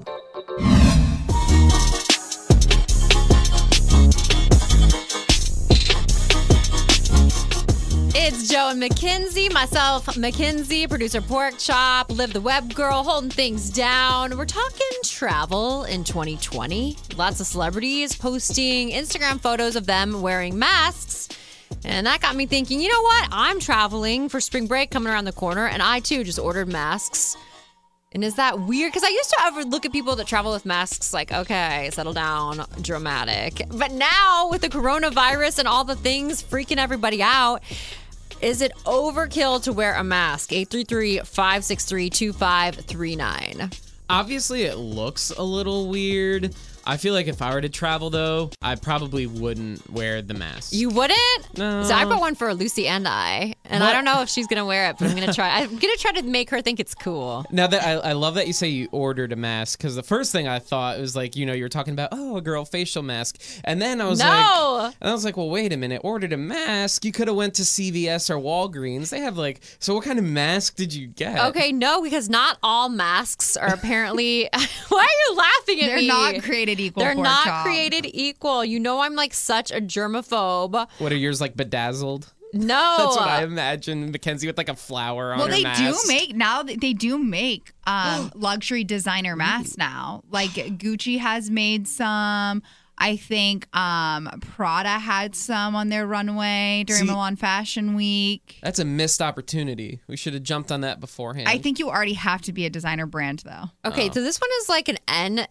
It's Joe and Mackenzie, myself, Mackenzie, producer Pork Chop, Liv the Web Girl, holding things down. We're talking travel in twenty twenty. Lots of celebrities posting Instagram photos of them wearing masks. And that got me thinking, you know what? I'm traveling for spring break coming around the corner, and I too just ordered masks. And is that weird? Because I used to ever look at people that travel with masks like, okay, settle down, dramatic. But now with the coronavirus and all the things freaking everybody out, is it overkill to wear a mask? eight three three, five six three, two five three nine. Obviously, it looks a little weird. I feel like if I were to travel, though, I probably wouldn't wear the mask. You wouldn't? No. So I bought one for Lucy and I, and What? I don't know if she's gonna wear it, but I'm gonna try. I'm gonna try to make her think it's cool. Now that I, I love that you say you ordered a mask, because the first thing I thought was like, you know, you were talking about, oh, a girl facial mask. And then I was No! like, and I was like, well, wait a minute, ordered a mask? You could have went to C V S or Walgreens. They have like, so what kind of mask did you get? Okay, no, because not all masks are apparently. Why are you laughing at They're me? not created equal, They're Pork not Chop. created equal. You know I'm like such a germaphobe. What are yours, like bedazzled? No. That's what I imagine. Mackenzie with like a flower on Well, her they mask. do make now. They do make um, luxury designer masks now. Like Gucci has made some. I think um, Prada had some on their runway during See- Milan Fashion Week. That's a missed opportunity. We should have jumped on that beforehand. I think you already have to be a designer brand, though. Okay, so this one is like an N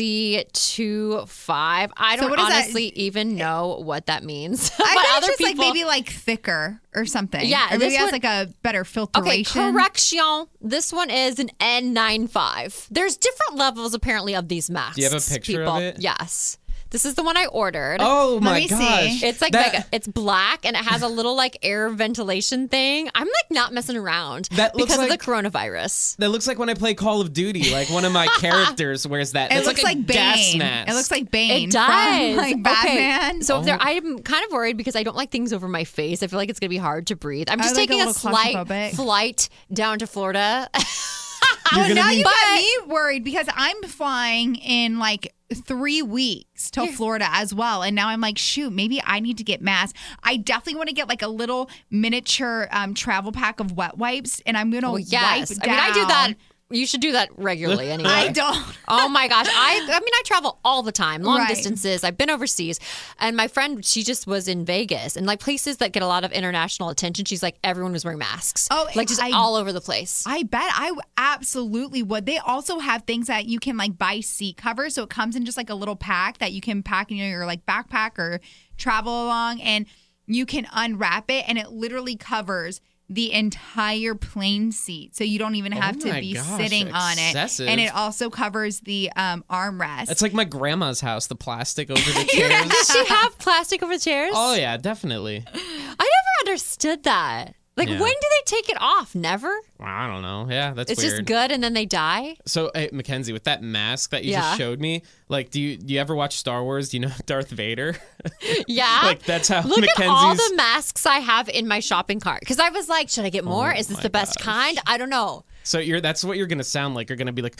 C twenty-five. I So don't what is that? honestly even know what that means. I But think other it's just people- like maybe like thicker or something. Yeah, or maybe this it has one- like a better Okay, filtration. correction. This one is an N ninety-five. There's different levels apparently of these masks. Do you have a picture of people. it? Yes. This is the one I ordered. Oh, Let my me see. gosh. It's like, That- like it's black and it has a little like air ventilation thing. I'm like not messing around That looks because of like- the coronavirus. That looks like when I play Call of Duty. Like one of my characters wears that. It It's looks like a like gas Bane. mask. It looks like Bane. It does. From, like Okay. Batman. So if there, Oh. I'm kind of worried because I don't like things over my face. I feel like it's going to be hard to breathe. I'm I just like a taking a, little slight claustrophobic. flight down to Florida. Well, gonna now be- you got me worried because I'm flying in like three weeks to Florida as well. And now I'm like, shoot, maybe I need to get masks. I definitely want to get like a little miniature um, travel pack of wet wipes. And I'm going to Oh, yes. wipe I down. mean, I do that. You should do that regularly anyway. I don't. Oh my gosh. I I mean I travel all the time, long Right. distances. I've been overseas. And my friend, she just was in Vegas and like places that get a lot of international attention. She's like everyone was wearing masks. Oh, like just I- all over the place. I bet I absolutely would. They also have things that you can like buy seat covers. So it comes in just like a little pack that you can pack in your like backpack or travel along, and you can unwrap it and it literally covers the entire plane seat. So you don't even have Oh to my be gosh, sitting on it. excessive. And it also covers the um, armrest. It's like my grandma's house, the plastic over the Does chairs. she have plastic over chairs? Oh, yeah, definitely. I never understood that. Like Yeah. when do they take it off? Never? I don't know. Yeah, that's It's weird. just good and then they die? So, hey, Mackenzie, with that mask that you Yeah. just showed me, like, do you do you ever watch Star Wars? Do you know Darth Vader? Yeah. Like, that's how Look Mackenzie's... at all the masks I have in my shopping cart. Because I was like, should I get more? Oh Is this my the best gosh. kind? I don't know. So you're that's what you're gonna sound like. You're gonna be like,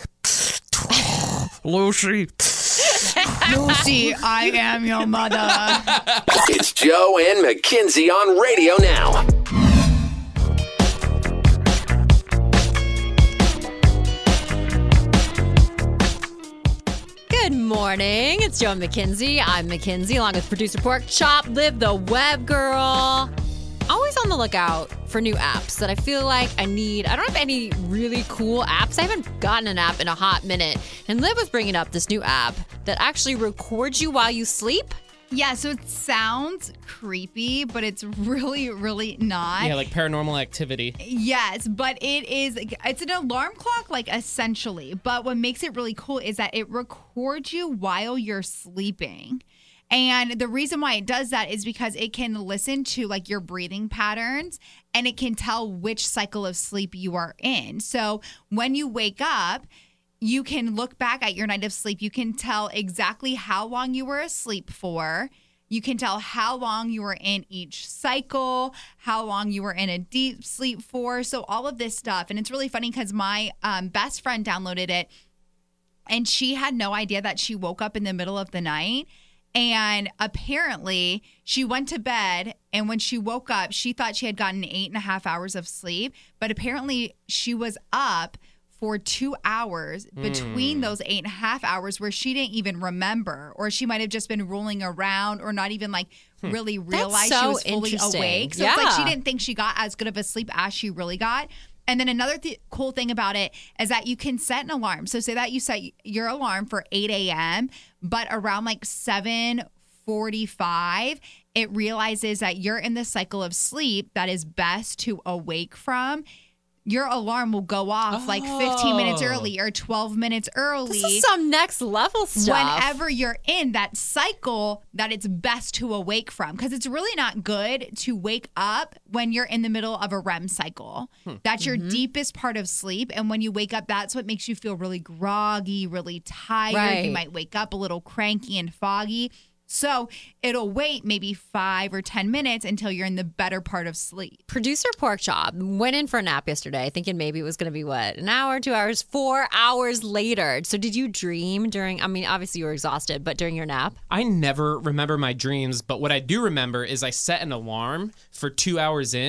Lucy. Lucy, I am your mother. It's Joe and Mackenzie on radio now. Good morning. It's Joe and Mackenzie. I'm Mackenzie, along with producer Pork Chop, Liv the Web Girl. Always on the lookout for new apps that I feel like I need. I don't have any really cool apps. I haven't gotten an app in a hot minute. And Liv was bringing up this new app that actually records you while you sleep. Yeah, so it sounds creepy, but it's really, really not. Yeah, like Paranormal Activity. Yes, but it is, it's an alarm clock, like essentially. But what makes it really cool is that it records you while you're sleeping. And the reason why it does that is because it can listen to like your breathing patterns and it can tell which cycle of sleep you are in. So when you wake up, you can look back at your night of sleep. You can tell exactly how long you were asleep for. You can tell how long you were in each cycle, how long you were in a deep sleep for. So all of this stuff. And it's really funny because my um, best friend downloaded it and she had no idea that she woke up in the middle of the night. And apparently she went to bed, and when she woke up, she thought she had gotten eight and a half hours of sleep. But apparently she was up for two hours between Mm. those eight and a half hours where she didn't even remember, or she might have just been rolling around or not even like really realize she so was fully interesting. awake. So it's like she Yeah. didn't think she got as good of a sleep as she really got. And then another th- cool thing about it is that you can set an alarm. So say that you set your alarm for eight a.m., but around like seven forty-five, it realizes that you're in the cycle of sleep that is best to awake from. Your alarm will go off like fifteen minutes Oh. early or twelve minutes early. This is some next level stuff. Whenever you're in that cycle that it's best to awake from, because it's really not good to wake up when you're in the middle of a R E M cycle. Hmm. That's your Mm-hmm. deepest part of sleep. And when you wake up, that's what makes you feel really groggy, really tired. Right. You might wake up a little cranky and foggy. So it'll wait maybe five or ten minutes until you're in the better part of sleep. Producer Pork Chop went in for a nap yesterday, thinking maybe it was going to be what, an hour, two hours, four hours later. So did you dream during? I mean, obviously you were exhausted, but during your nap? I never remember my dreams, but what I do remember is I set an alarm for two hours in.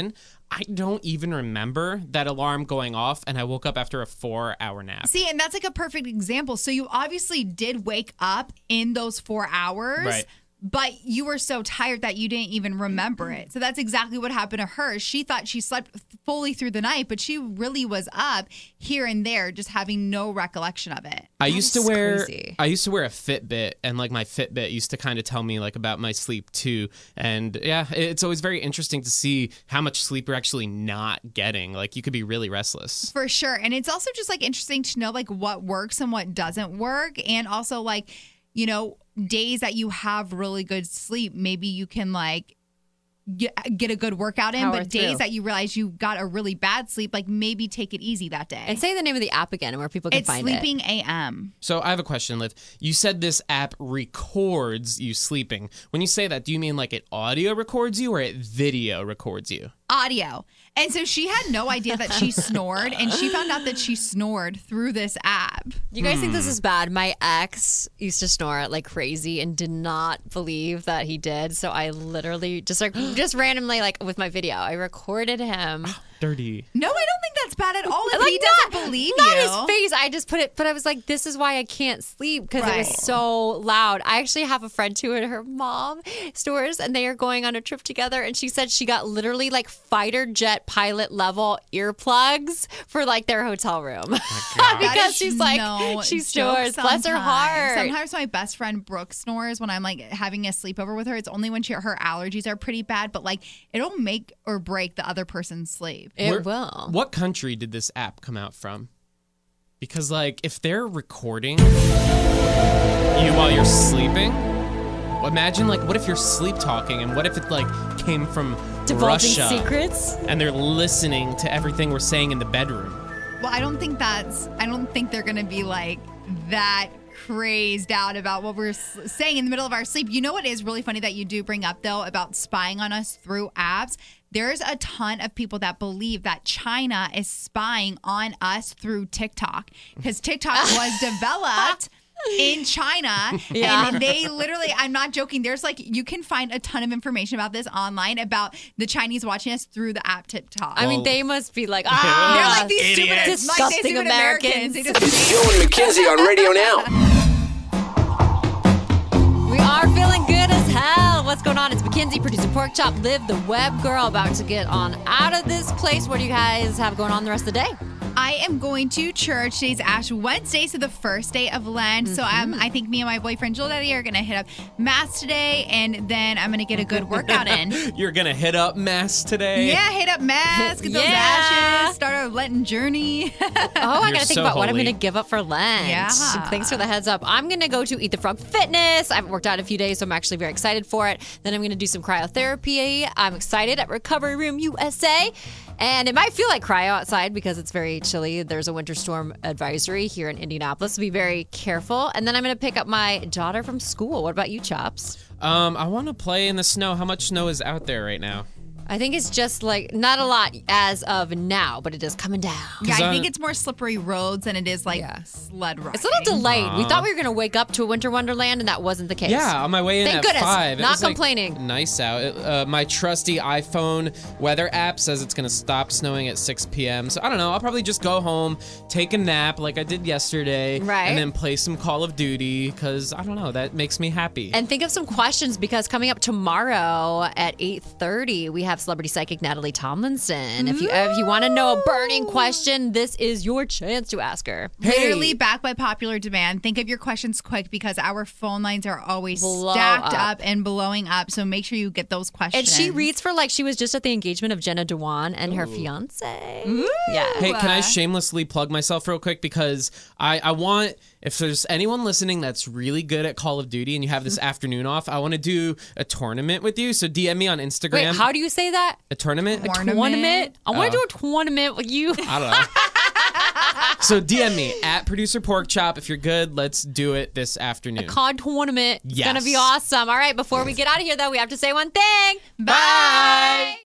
I don't even remember that alarm going off, and I woke up after a four-hour nap. See, and that's like a perfect example. So you obviously did wake up in those four hours. Right. But you were so tired that you didn't even remember it. So that's exactly what happened to her. She thought she slept fully through the night, but she really was up here and there, just having no recollection of it. I used to wear crazy. I used to wear a Fitbit, and like my Fitbit used to kind of tell me like about my sleep too. And yeah, it's always very interesting to see how much sleep you're actually not getting. Like you could be really restless. For sure. And it's also just like interesting to know like what works and what doesn't work. And also like, you know, days that you have really good sleep, maybe you can like get, get a good workout in. Power but days through. that you realize you got a really bad sleep, like maybe take it easy that day. And say the name of the app again and where people can it's find Sleeping it. A M. So I have a question, Liv. You said this app records you sleeping. When you say that, do you mean like it audio records you or it video records you? Audio. And so she had no idea that she snored, and she found out that she snored through this app. You guys think this is bad? My ex used to snore like crazy and did not believe that he did. So I literally just like just randomly like with my video, I recorded him. Dirty. No, I don't think that's bad at all. If Like, he not- doesn't believe not you. his face. I just put it, but I was like, this is why I can't sleep because it was Right. so loud. I actually have a friend too, and her mom snores, and they are going on a trip together. And she said she got literally like fighter jet pilot level earplugs for like their hotel room That because is she's like no she joke snores. Bless her sometimes. heart. Sometimes my best friend Brooke snores when I'm like having a sleepover with her. It's only when she, her allergies are pretty bad, but like it'll make or break the other person's sleep. It Where- will. What country did this app come out from? Because like if they're recording you while you're sleeping, imagine like what if you're sleep talking and what if it like came from Divulging Russia secrets? and they're listening to everything we're saying in the bedroom. Well, I don't think that's. I don't think they're gonna be like that crazed out about what we're s- saying in the middle of our sleep. You know what is really funny that you do bring up though about spying on us through apps? There's a ton of people that believe that China is spying on us through TikTok because TikTok was developed in China. Yeah. And they literally, I'm not joking, there's like, you can find a ton of information about this online about the Chinese watching us through the app TikTok. I mean, they must be like, ah, They're like these stupid, Idiots. like they disgusting stupid Americans. They just Joe and McKenzie on radio now. We are feeling good as hell. What's going on? It's Mackenzie, producer Pork Chop, Liv, the web girl, about to get on out of this place. What do you guys have going on the rest of the day? I am going to church. Today's Ash Wednesday, so the first day of Lent. So um, I think me and my boyfriend Joel Daddy are going to hit up Mass today, and then I'm going to get a good workout in. You're gonna hit up Mass today. Yeah, hit up Mass, get those Yeah. ashes, start our Lenten journey. Oh, I You're got to think so about what I'm holy. going to give up for Lent. Yeah. Thanks for the heads up. I'm going to go to Eat the Frog Fitness. I haven't worked out in a few days, so I'm actually very excited for it. Then I'm going to do some cryotherapy. I'm excited at Recovery Room U S A. And it might feel like cryo outside because it's very chilly. There's a winter storm advisory here in Indianapolis, so be very careful. And then I'm going to pick up my daughter from school. What about you, Chops? Um, I want to play in the snow. How much snow is out there right now? I think it's just like not a lot as of now, but it is coming down. Yeah, I I- think it's more slippery roads than it is like sled riding. It's a little delayed. We thought we were going to wake up to a winter wonderland, and that wasn't the case. Yeah, on my way in Thank at goodness. five. It Not was, like, complaining. nice out. It- uh, my trusty iPhone weather app says it's gonna stop snowing at six p.m. So I don't know. I'll probably just go home, take a nap like I did yesterday, Right. and then play some Call of Duty because I don't know. That makes me happy. And think of some questions because coming up tomorrow at eight thirty, we have celebrity psychic Natalie Tomlinson. If you if you want to know a burning question, this is your chance to ask her. Literally back by popular demand. Think of your questions quick because our phone lines are always Blow stacked up. up. and blowing up. So make sure you get those questions. And she reads for like she was just at the engagement of Jenna Dewan and her fiance. Yeah. Hey, can I shamelessly plug myself real quick? Because I, I want, if there's anyone listening that's really good at Call of Duty and you have this afternoon off, I want to do a tournament with you. So D M me on Instagram. Wait, how do you say that? A tournament? A tournament? I want to Oh. do a tournament with you. I don't know. So D M me at producer Pork Chop. If you're good, let's do it this afternoon. C O D tournament. It's Yes. going to be awesome. All right, before we get out of here, though, we have to say one thing. Bye.